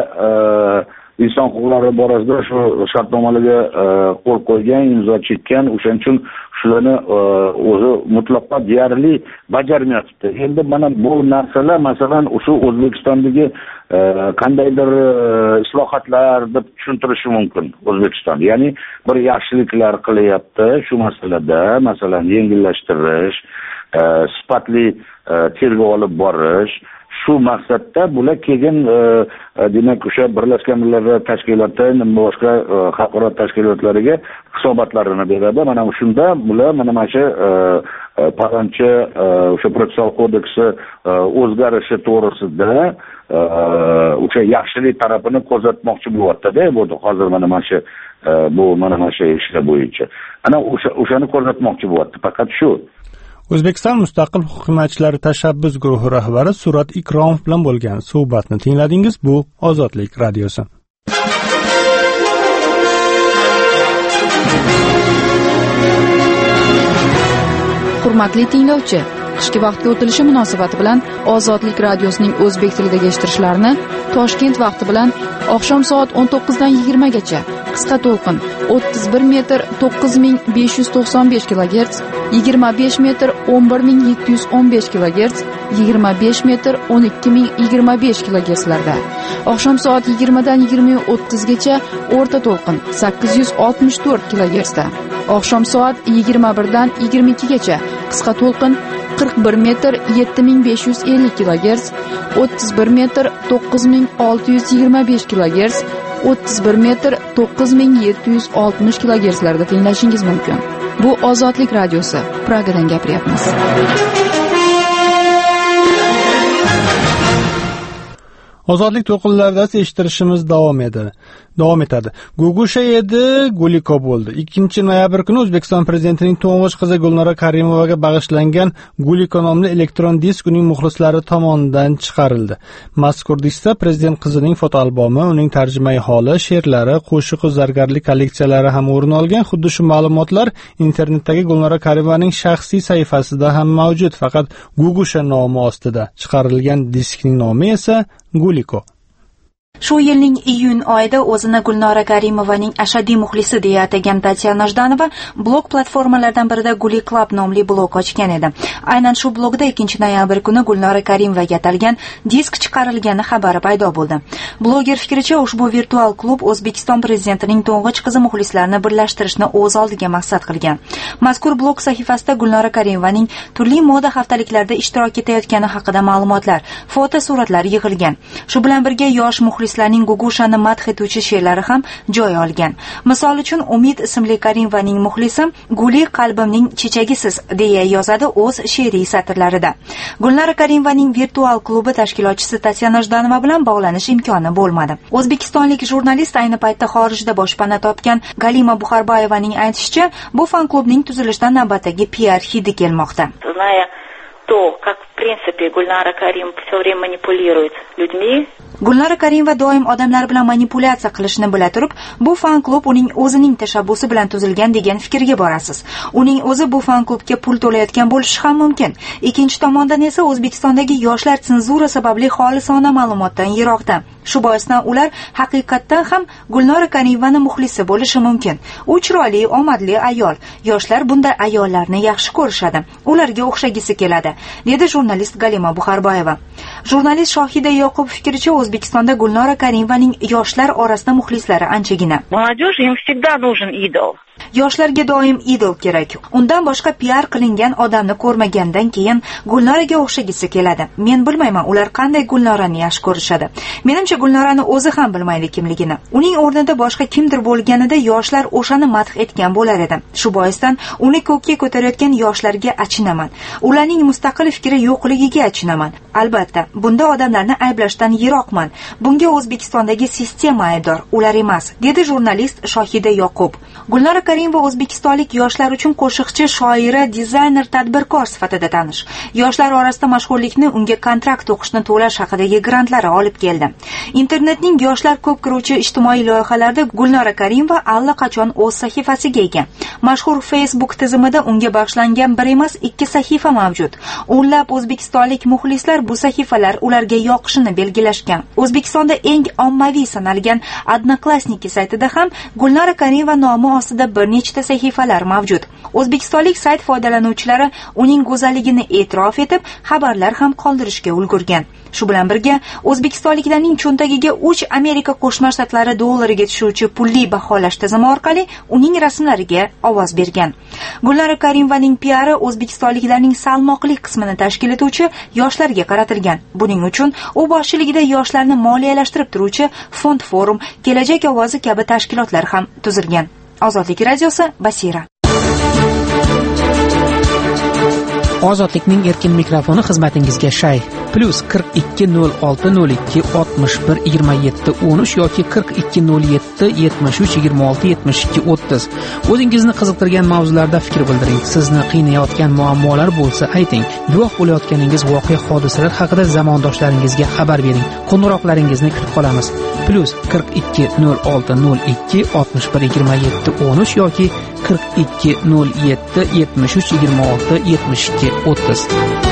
inson huquqlari borasida shu shartnomalarga qo'l qo'ygan, imzo chekkan, o'shaning uchun shularni o'zi mutlaqo deyarli bajarmayapti. Endi mana bu narsalar masalan o'sha O'zbekistondagi qandaydir islohotlar deb tushuntirishi mumkin O'zbekiston. Ya'ni bir yaxshiliklar qilyapti shu masalada, masalan yengillashtirish, sifatli tergov olib borish. Shu maqsadda bular keyin demak o'sha Birlashgan Millatlar Tashkiloti boshqa xalqaro tashkilotlariga hisobotlarini beradi. Mana shunda bular mana shu palonchi o'sha protsessual kodeksi o'zgarishi to'g'risida o'sha yaxshilik tarafini ko'rsatmoqchi bo'lyapti-da. Bu hozir mana shu ishlar bo'yicha. Ana o'shani ko'rsatmoqchi bo'lyapti. Faqat shu. O'zbekiston Mustaqil huquq himoyachilari tashabbus guruhi rahbari Surat Ikromov bilan bo'lgan suhbatni tingladingiz. Bu Ozodlik radiosi. Hurmatli tinglovchi, qishki vaqtga o'tilishi munosabati bilan Ozodlik radiosining o'zbek tilidagi eshittirishlarini Toshkent vaqti bilan oqshom soat 19 dan 20 gacha qisqa to'lqin 31 metr 9595 kHz, 25 metr 11715 kHz, 25 metr 12025 kHz larda, oqshom soat 20 dan 20:30 gacha o'rta to'lqin 864 kHz da, oqshom soat 21 dan 22 gacha qisqa to'lqin 41 metr 7550 kHz, 31 metr 9625 kHz, 31 metr 9760 kHz larda tinglashingiz mumkin. Bu Ozodlik radiosi. Pragadan gapiryapmiz. Ozodlik to'lqinlarida eshittirishimiz davom etadi. Gugusha edi, Guliko bo'ldi. 2 noyabr kuni O'zbekiston prezidentining to'ng'ich qizi Gulnora Karimovaga bag'ishlangan Guliko nomli elektron disk uning muxlislari tomonidan chiqarildi. Mazkur diskda prezident qizining fotoalbomi, uning tarjimai holi, she'rlari, qo'shiq va zargarlik kolleksiyalari ham o'rin olgan. Xuddi shu ma'lumotlar internetdagi Gulnora Karimovaning shaxsiy sahifasida ham mavjud, faqat Gugusha nomi ostida. Chiqarilgan diskning nomi esa Guliko. Shu yilning iyun oyida o'zini Gulnora Karimovaning ashaddiy muxlisi deya atagan Tatyana Jdanova blog platformalardan birida Guli Club nomli blog ochgan edi. Aynan shu blogda 2 noyabr kuni Gulnora Karimovaga atalgan disk chiqarilgani xabari paydo bo'ldi. Bloger fikricha, ushbu virtual klub O'zbekiston prezidentining to'ng'ich qizi muxlislarini birlashtirishni o'z oldiga maqsad qilgan. Mazkur blog sahifasida Gulnora Karimovaning turli moda haftaliklarida ishtirok etayotgani haqida ma'lumotlar, foto suratlar yig'ilgan. Shu bilan birga yosh muxlis muxlislarning Gugushani madh etuvchi she'rlari ham joy olgan. Misol uchun Umid ismli Karimovaning muxlisi "Guli qalbimning chechagisiz" deya yozadi o'z she'riy satrlarida. Gulnora Karimovaning virtual klubi tashkilotchisi Tatyana Jdanova bilan bog'lanish imkoni bo'lmadi. O'zbekistonlik jurnalist ayni paytda xorijda boshpana topgan Galima Buxarbayevaning aytishicha, bu fan klubning tuzilishidan navbatdagi PR hidi kelmoqda. То, как в принципе Гульнара Каримова все время манипулирует людьми. Gulnora Karimova doim odamlar bilan manipulyatsiya qilishni bila turib, bu fan klub uning o'zining tashabbusi bilan tuzilgan degan fikrga borasiz. Uning o'zi bu fan klubga pul to'layotgan bo'lishi ham mumkin. Ikkinchi tomondan esa O'zbekistondagi yoshlar senzura sababli xolisona ma'lumotdan yiroqda. Shu boisdan ular haqiqatdan ham Gulnora Karimovani muxlisi bo'lishi mumkin. U chiroyli, omadli ayol. Yoshlar bunday ayollarni yaxshi ko'rishadi. Ularga o'xshagisi keladi, dedi jurnalist Galima Buxarbayeva. Jurnalist Shohida Yoqub fikricha, O'zbekistonda Gulnora Karimovaning yoshlar orasida muxlislari anchagina. Молодежи им всегда нужен идол. Yoshlarga doim idol kerak. Undan boshqa PR qilingan odamni ko'rmagandan keyin Gulnoraga o'xshagisi keladi. Men bilmayman ular qanday Gulnorani yaxshi ko'rishadi. Menimcha Gulnorani o'zi ham bilmaydi kimligini. Uning o'rnida boshqa kimdir bo'lganida yoshlar o'shani madh etgan bo'lar edi. Shu boisdan uni ko'kka ko'tarayotgan yoshlarga achinaman. Ularning mustaqil fikri yo'qligiga achinaman. Albatta, bunda odamlarni ayblashdan yiroqman. Bunga O'zbekistondagi sistema aybdor, ular emas, dedi jurnalist Shohida Yoqub. Gulnora Karimova o'zbekistonlik yoshlar uchun qo'shiqchi, shoira, dizayner, tadbirkor sifatida tanish. Yoshlar orasida mashhurlikni unga kontrakt o'qishni to'lash haqidagi grantlari olib keldi. Internetning yoshlar ko'p kiruvchi ijtimoiy loyihalarida Gulnora Karimova allaqachon o'z sahifasiga ega. Mashhur Facebook tizimida unga bag'ishlangan bir emas, 2 sahifa mavjud. O'nlab o'zbekistonlik muxlislar bu sahifalar ularga yoqishini belgilashgan. O'zbekistonda eng ommaviy sanalgan Odnoklassniki saytida ham Gulnora Karimova nomi ostida bir nechta sahifalar mavjud. O'zbekistonlik sayt foydalanuvchilari uning go'zalligini e'tirof etib, xabarlar ham qoldirishga ulgurgan. Shu bilan birga o'zbekistonliklarning cho'ntagiga 3 Amerika Qo'shma Shtatlari dollariga tushuvchi pulli baholash tizimi orqali uning rasmlariga ovoz bergan. Gulnora Karimovaning PR o'zbekistonliklarning salmoqli qismini tashkil etuvchi yoshlarga qaratilgan. Buning uchun u boshchiligida yoshlarni moliyalashtirib turuvchi Fond Forum, Kelajak ovozi kabi tashkilotlar ham tuzilgan. Ozodlik radiosi, Basira. Ozodlikning erkin mikrofoni xizmatingizga shay. +420602612713 yoki 420773267230. O'zingizni qiziqtirgan mavzularda fikr bildiring. Sizni qiynayotgan muammolar bo'lsa ayting. Guvoh bo'layotganingiz voqea hodisalar haqida zamondoshlaringizga xabar bering. Qo'ng'iroqlaringizni kutib qolamiz. +420602612713 yoki 420773267230.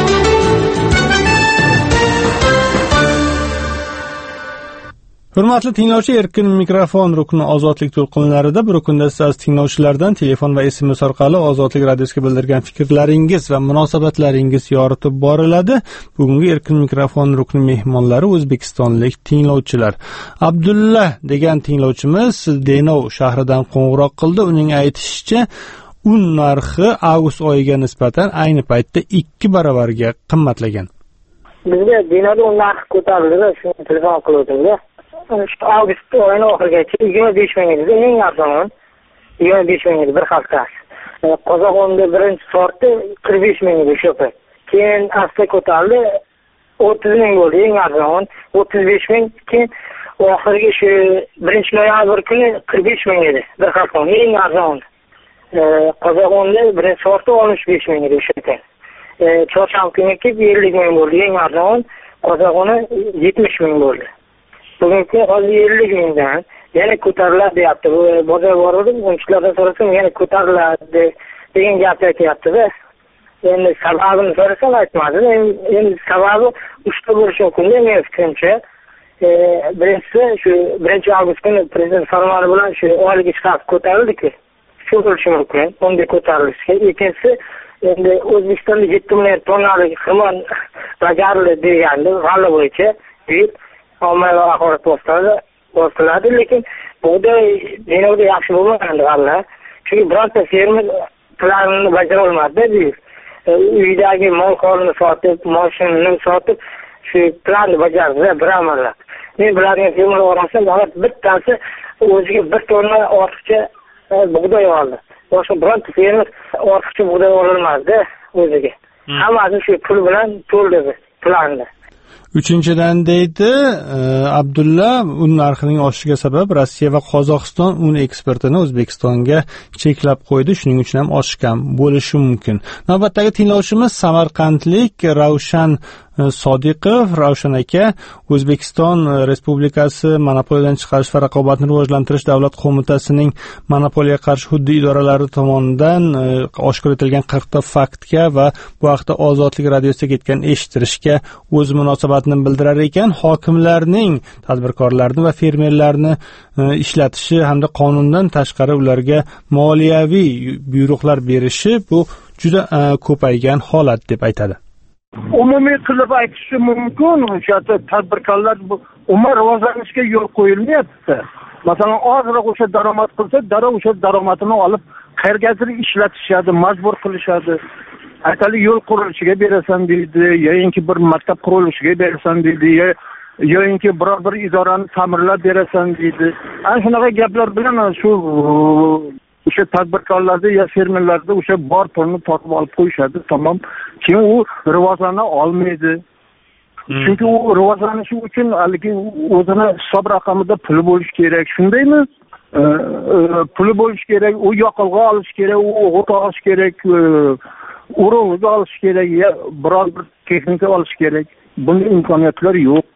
Hurmatli tinglovchi, erkin mikrofon rukni ozodlik to'lqinlarida bir kunda siz tinglovchilardan telefon va SMS orqali Ozodlik radiosiga bildirgan fikrlaringiz va munosabatlaringiz yoritib boriladi. Bugungi erkin mikrofon rukni mehmonlari o'zbekistonlik tinglovchilar. Abdulla degan tinglovchimiz Denov shahridan qo'ng'iroq qildi. Uning aytishicha, un narxi avgust oyiga nisbatan ayni paytda 2 baravarga qimmatlagan. Bizga Denovda un narxi ko'tarildi, shuni telefon qildim-da. Avgust oyini oxirigacha 25 ming edi, eng arzon 25 ming edi bir haftasi. Qozoqonda birinchi soatda 45 ming edi shu payt. Keyin asta ko'tarildi, 30 ming bo'ldi eng arzon, 35 ming. Keyin oxirgi shu 1-noyabr kuni 45 ming edi bir haftasi eng arzon. Qozoqonda birinchi soatda 65 ming edi shu payt. Chorshanba kuni 50 ming bo'ldi eng arzon, Qozoqona 70 ming bo'ldi. Bugungi hozir 50 mingdan yana ko'tariladi deyapti. Bu bozor bordim, unchilardan so'rasam yana ko'tariladi degan gap aytyapti-da. Endi sababini so'rasam aytmadi. Endi sababi uchta bo'lishi mumkin, men fikrimcha. Birinchisi shu 1-avgust kuni prezident farmoni bilan shu oylik ish haqi ko'tarildi-ku. Shu bo'lishi mumkin, unda ko'tarilishi. Ikkinchisi, endi O'zbekistonda 7 million tonnalik xirmon bajarildi degandi, g'alla bo'yicha. Ommaviy axborot vositalari, lekin bug'doy Denovda yaxshi bo'lmagandi g'alla. Chunki birorta fermer planini bajara olmadi. Uydagi mol-holini sotib, mashinani sotib, shu planni bajardi bir amallab. men biladigan fermer orasida faqat bittasi o'ziga 1 tonna ortiqcha bug'doy oldi. Boshqa bironta fermer ortiqcha bug'doy ololmadi o'ziga. Hammasi shu pul bilan to'ldi planda. Uchinchidan deydi Abdulla, un narxining oshishiga sabab Rossiya va Qozog'iston un eksportini O'zbekistonga cheklab qo'ydi, shuning uchun ham oshgan bo'lishi mumkin. Navbatdagi tinglovchimiz samarqandlik Ravshan Sodiqov. Ravshan aka, O'zbekiston Respublikasi Monopoliyadan chiqarish va raqobatni rivojlantirish davlat qo'mitasining monopoliyaga qarshi huddiy idoralari tomonidan oshkor etilgan 40 ta faktga va bu haqda Ozodlik radiosiga ketgan eshittirishga o'z munosabatini bildirar ekan. Hokimlarning tadbirkorlarni va fermerlarni ishlatishi hamda qonundan tashqari ularga moliyaviy buyruqlar berishi bu juda ko'paygan holat deb aytadi. Umumiy qilib aytishi mumkin, o'sha tadbirkorlar umuman rivojlanishga yo'l qo'yilmayapti. Masalan, ozroq o'sha daromad qilsa, darrov o'sha daromadini olib qayergadir ishlatishadi, majbur qilishadi. Aytali yo'l qurilishiga berasan deydi, yoki bir maktab qurilishiga berasan deydi, yoki biror bir idorani ta'mirlab berasan deydi. Ana shunaqa gaplar bilan shu o'sha tadbirkorlarda ya fermerlarda o'sha bor pulni tortib olib qo'yishadi, tamom. Keyin u rivojlana olmaydi. Chunki u rivojlanishi uchun haligi o'zini hisob raqamida puli bo'lish kerak, shundaymi? Puli bo'lish kerak, u yoqilg'i olish kerak, u o'g'it olish kerak, urug'lik olish kerak, ya biror bir texnika olish kerak. Bunday imkoniyatlar yo'q.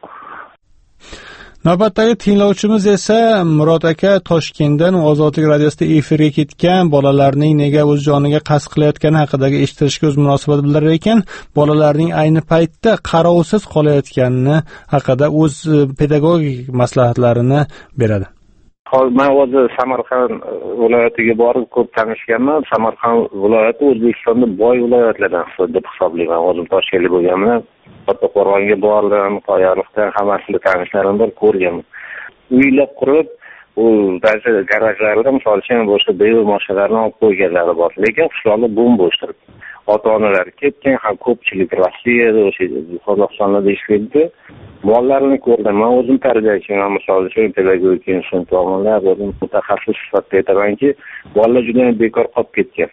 Navbatdagi tinglovchimiz esa Murod aka Toshkentdan Ozodlik radiosida efirga ketgan bolalarning nega o'z joniga qasd qilayotgani haqidagi eshittirishga o'z munosabat bildirar ekan. Bolalarning ayni paytda qarovsiz qolayotganini haqida o'z pedagogik maslahatlarini beradi. Men o'zi Samarqand viloyatiga borib ko'p tanishganman. Samarqand viloyati O'zbekistonda boy viloyatlardan deb hisoblayman. O'zim Toshkentlik bo'lganman. Qo'rg'onga bordim, Qo'yariqdan hammasini tanishlarim bor, ko'rganman. Uylar qurib, u ba'zi garajlarda misol uchun boshqa beva mashinalarni olib qo'yganlari bor, lekin qishloqda bo'm bo'sh turibdi. Ota-onalar ketgan, ham ko'pchilik Rossiyada, o'sha Qozog'istonda ishlaydi. Bolalarni ko'rdim. Men o'zim tarbiyachiman, misol uchun pedagogik institut tomonlab o'zim mutaxassis sifatida aytamanki, bolalar juda bekor qolib ketgan.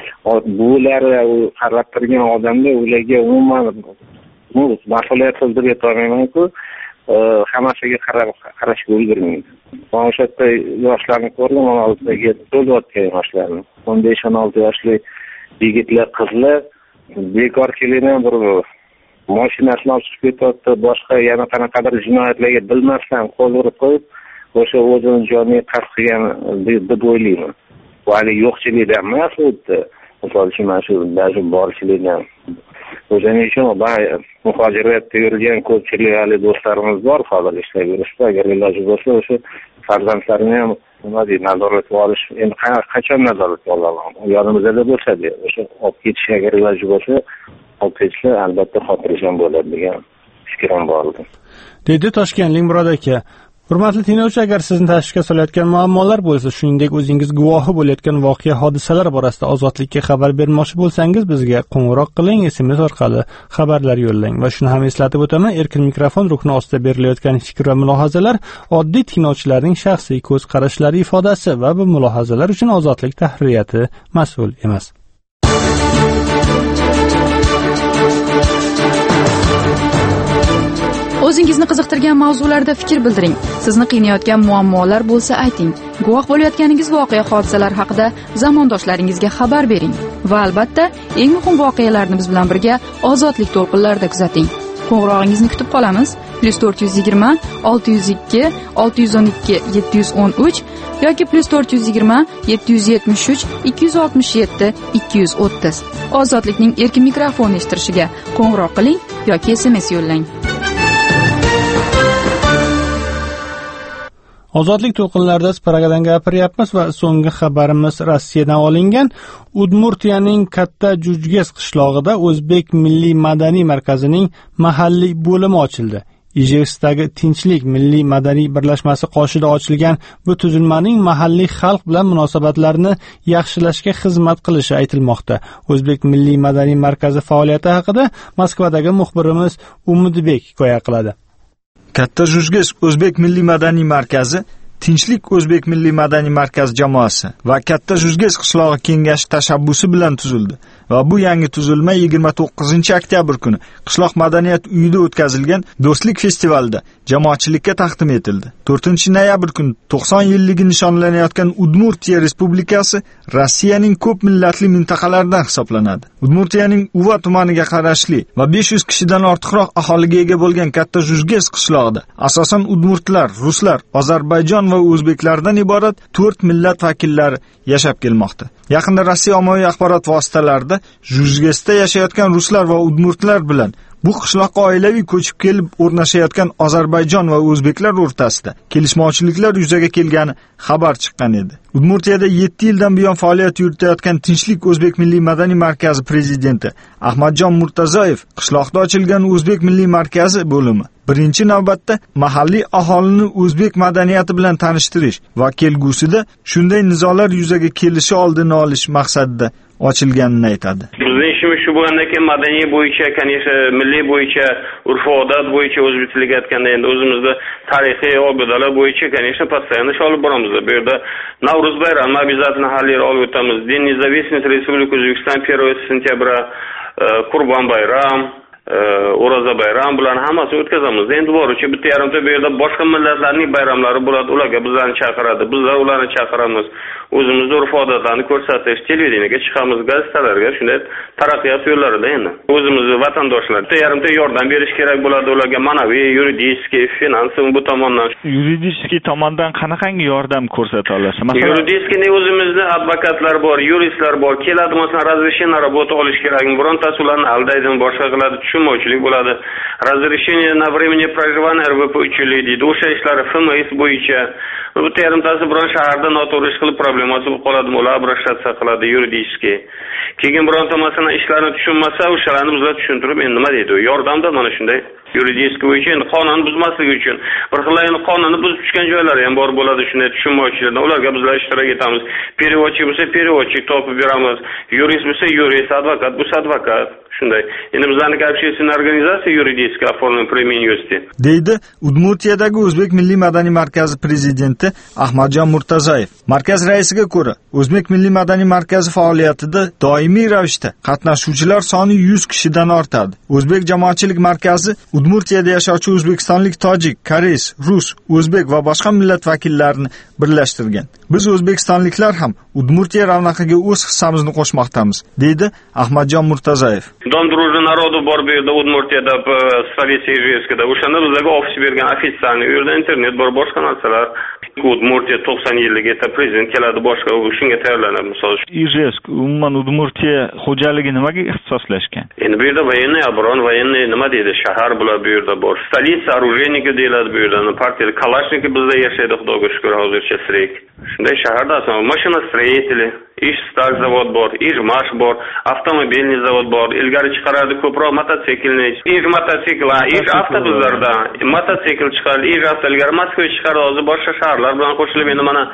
Bular qarab turgan odamlar ularga umuman mas'uliyatsiz deb aytolmayman-ku, hammasiga qarashga ulgurmaydi. Men o'sha yoshlarni ko'rdim, 16ga to'layotgan yoshlarni. 15-16 yoshli yigitlar, qizlar bekorchilikdan bir mashinasini olib chiqib ketyapti, boshqa yana qanaqadir jinoyatlarga bilmasdan qo'l urib qo'yib, o'sha o'zini joniga qasd qilgan deb o'ylayman. Bu hali yo'qchilikdan emas, misol uchun mana shu ba'zi borchilikdan. O'shaning uchun muhojiratda yurgan ko'pchilik hali do'stlarimiz bor, hozir ishlab yurishda. Agar iloji bo'lsa, o'sha farzandlarini ham nima deydi, nazoratga olish, endi qachon nazoratga oladi? Yonimizda bo'lsa-da, o'sha olib ketish agar iloji bo'lsa, olib ketishlar albatta xotirjam bo'ladi degan fikrim bor edi. Dedi Toshkentlik Murod aka. Hurmatli tinglovchi, agar sizni tashvishga solayotgan muammolar bo'lsa, shuningdek o'zingiz guvohi bo'layotgan voqea hodisalar borasida Ozodlikka xabar bermoqchi bo'lsangiz, bizga qo'ng'iroq qiling, SMS orqali xabarlar yo'llang. Va shuni ham eslatib o'taman, erkin mikrofon rukni ostida berilayotgan fikr va mulohazalar oddiy tinglovchilarning shaxsiy ko'z qarashlari ifodasi va bu mulohazalar uchun Ozodlik tahririyati mas'ul emas. O'zingizni qiziqtirgan mavzularda fikr bildiring. Sizni qiynayotgan muammolar bo'lsa ayting. Guvoh bo'layotganingiz voqea hodisalar haqida zamondoshlaringizga xabar bering. Va albatta, eng muhim voqealarni biz bilan birga Ozodlik to'lqinlarida kuzating. Qo'ng'irog'ingizni kutib qolamiz. +420 602 612 713 yoki +420 773 267 230. Ozodlikning erkin mikrofon eshittirishiga qo'ng'iroq qiling yoki SMS yo'llang. Ozodlik to'lqinlarida Spragadan gapiryapmiz va so'nggi xabarimiz Rossiyadan olingan. Udmurtiyaning Katta Jujges qishlog'ida O'zbek milliy madaniy markazining mahalliy bo'limi ochildi. Ijevskdagi Tinchlik milliy madaniy birlashmasi qoshida ochilgan bu tuzilmaning mahalliy xalq bilan munosabatlarni yaxshilashga xizmat qilishi aytilmoqda. O'zbek milliy madaniy markazi faoliyati haqida Moskvadagi muxbirimiz Umidbek hikoya qiladi. Katta Jujgish O'zbek milliy madaniy markazi, Tinchlik O'zbek milliy madaniy markaz jamoasi va Katta Jujgish qishlog'i kengashi tashabbusi bilan tuzildi va bu yangi tuzilma 29-oktyabr kuni qishloq madaniyat uyida o'tkazilgan Do'stlik festivalida jamoatchilikka taqdim etildi. 4-noyabr kuni 90 yilligi nishonlanayotgan Udmurtiya Respublikasi Rossiyaning ko'p millatli mintaqalaridan hisoblanadi. Udmurtiyaning Uva tumaniga qarashli va 500 kishidan ortiqroq aholiga ega bo'lgan Katta Jujgish qishlog'ida asosan udmurtlar, ruslar, Ozarbayjon va o'zbeklardan iborat 4 millat vakillari yashab kelmoqda. Yaqinda Rossiya ommaviy axborot vositalarida Jujgishda yashayotgan ruslar va udmurtlar bilan bu qishloqqa oilaviy ko'chib kelib o'rnashayotgan Ozarbayjon va o'zbeklar o'rtasida kelishmovchiliklar yuzaga kelgani xabar chiqqan edi. Udmurtiyada 7 yildan buyon faoliyat yuritayotgan Tinchlik O'zbek milliy madaniy markazi prezidenti Ahmadjon Murtazoyev qishloqda ochilgan O'zbek milliy markazi bo'limi birinchi navbatda mahalliy aholini o'zbek madaniyati bilan tanishtirish va kelgusida shunday nizolar yuzaga kelishi oldini olish maqsadida ochilganini aytadi. Bizning ishimiz shu bo'lgandan keyin madaniy bo'yicha, kanisa milliy bo'yicha, urf-odat bo'yicha o'zbekchilik aytganda endi o'zimizda tarixiy obidalar bo'yicha kanisa постоянно ish olib boramiz. Bu yerda Navruz bayrami обязательно har yil olib o'tamiz. День независимости Республики O'zbekiston 1 sentyabr, Qurban bayram, O'roza bayram bilan hammasi o'tkazamiz. Endi boricha bitta yarimta bu yerda boshqa millatlarning bayramlari bo'ladi. Ularga bizlarni chaqiradi, bizlar ularni chaqiramiz. O'zimizning urf-odatlarni ko'rsatish, televideniyega chiqamiz, gazetalarga, shunday taraqqiyot yo'llarida endi. O'zimizning vatandoshlar bitta yarimta yordam berish kerak bo'ladi ularga ma'naviy, yuridik, finansiy bu tomondan. Yuridik tomondan qanaqangi yordam ko'rsata olasiz? Masalan, yuridikning o'zimizning advokatlar bor, yuristlar bor. Keladi, masalan, razрешение работа olish kerak. Birontasi ularni aldaydimi, boshqa qiladi, tushunmovchilik bo'ladi. Разрешение на время проживания РВП uchunlik deydi. O'sha ishlar FMS bo'yicha. Bu yarimtasi biron shaharda noto'g'ri ish qilib problemasi bo'lib qoladi, ular обращаться qiladi yuridически. Keyin bironta masalan ishlarni tushunmasa, o'shalarni bizlar tushuntirib, endi nima deydi? Yordamda mana shunday yuridik bo'yicha endi qonun buzmasligi uchun bir xil endi qonunni buzib tushgan joylari ham bor bo'ladi, shunday tushunmovchilikdan ularga bizlar ishtirok etamiz. Переводчик bo'lsa переводчик topib beramiz, yurist bo'lsa yurist, advokat bo'lsa advokat. Shunday. Endi bizlarning общественная организация юридическая оформлена при Минюсте. Deydi Udmurtiyadagi O'zbek milliy madaniy markazi prezidenti Ahmadjon Murtazoyev. Markaz raisiga ko'ra, O'zbek milliy madaniy markazi faoliyatida doimiy ravishda qatnashuvchilar soni 100 kishidan ortadi. O'zbek jamoatchilik markazi Udmurtiyada yashovchi o'zbekistonlik tojik, koreys, rus, o'zbek va boshqa millat vakillarini birlashtirgan. Biz o'zbekistonliklar ham Udmurtiya ravnaqiga o'z hissamizni qo'shmoqdamiz, deydi Ahmadjon Murtazoyev. Dom дружбы народов bor bu yerda Udmurtiyada, stolica Ijevskada. O'shanda bizlarga ofis bergan ofitsialni, u yerda internet bor, boshqa narsalar. Udmurtiya 90 yilligida prezident keladi, boshqa shunga tayyorlanadi misol. Ijevsk, umuman Udmurtiya xo'jaligi nimaga ixtisoslashgan? Endi bu yerda военный оборон, военный nima deydi, shahar bular bu yerda bor. Stolica оружейники deyiladi bu yerda. Partiya Kalashnikov bizda yashaydi, Xudoga shukr, hozircha sirik. Shunday shaharda asosan mashina stроители, Ishstar zavod bor, Ijmash bor, avtomobilniy zavod bor, ilgari chiqaradi ko'proq mototsiklni. Mototsikl, avtobuslarda mototsikl chiqardi, avto ilgari Moskva chiqardi, hozir boshqa shaharlar bilan qo'shilib endi mana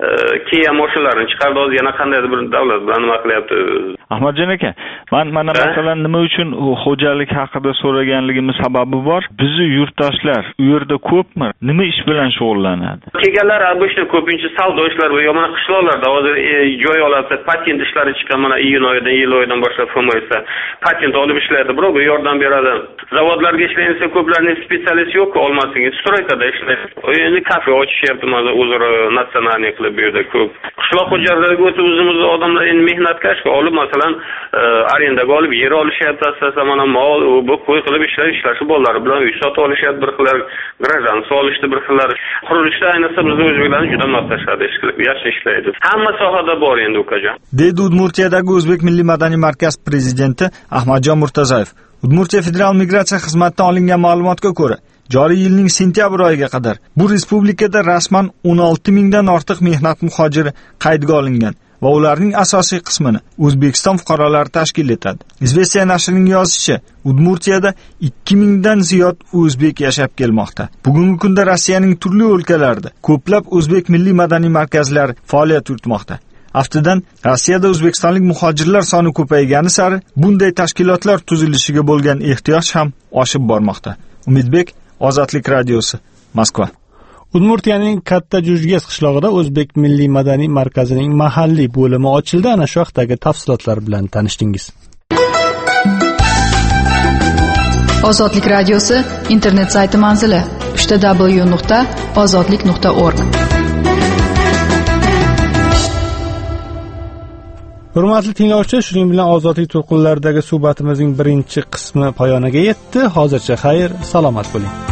Kia mashinalarni chiqardi, hozir yana qandaydir bir davlat bilan nima qilyapti. Ahmadjon aka, mana masalan nima uchun xo'jalik haqida so'raganligimiz sababi bor. Bizni yurtdoshlar u yerda ko'pmi? Nima ish bilan shug'ullanadi? Kelganlar обычно ko'pincha savdo ishlari va mana qishloqlarda hozir joy oladi, patent ishlari chiqqan, mana iyun oyidan, yil oyidan boshlab FMSda patent olib ishlaydi, birovga yordam beradi. Zavodlarga ishlaysa ko'plarning spetsialist yo'q, olmasinga stroykada ishlaydi. Endi kafe ochishyapti, mana o'zaro natsionalniy qilib bu yerda ko'p. Qishloq xo'jaligiga o'tib o'zimizning odamlar endi mehnatkashga olib, masalan, arendaga olib yer olishyapti, asosan mana mol, bu qo'y qilib ishlashi bolalar bilan uy sotib olishyapti, bir xillar gражданство olishdi, bir xillar qurilishda ayniqsa bizning o'zbeklarni juda maqtashadi, ish qilib, yaxshi ishlaydi. Hamma sohada bor endi ukajon. Deydi Udmurtiyadagi O'zbek milliy madaniy markaz prezidenti Ahmadjon Murtazoyev. Udmurtiya federal migratsiya xizmatidan olingan ma'lumotga ko'ra, joriy yilning sentyabr oyiga qadar bu respublikada rasman 16 mingdan ortiq mehnat muhojiri qaydga olingan va ularning asosiy qismini O'zbekiston fuqarolari tashkil etadi. Izvestiya nashrining yozishicha, Udmurtiyada 2000 dan ziyod o'zbek yashab kelmoqda. Bugungi kunda Rossiyaning turli o'lkalarida ko'plab o'zbek milliy madaniy markazlari faoliyat yuritmoqda. Aftidan, Rossiyada o'zbekistonlik muhojirlar soni ko'paygani sari bunday tashkilotlar tuzilishiga bo'lgan ehtiyoj ham oshib bormoqda. Umidbek, Ozodlik radiosi, Moskva. Udmurtiyaning Katta Jujges qishlog'ida O'zbek milliy madaniy markazining mahalliy bo'limi ochildi. Ana shu haqdagi tafsilotlar bilan tanishdingiz. Ozodlik radiosi internet sayti manzili www.ozodlik.org. Hurmatli tinglovchilar, shuning bilan ozodlik to'lqinlaridagi suhbatimizning birinchi qismi poyoniga yetdi. Hozircha xayr, salomat bo'ling.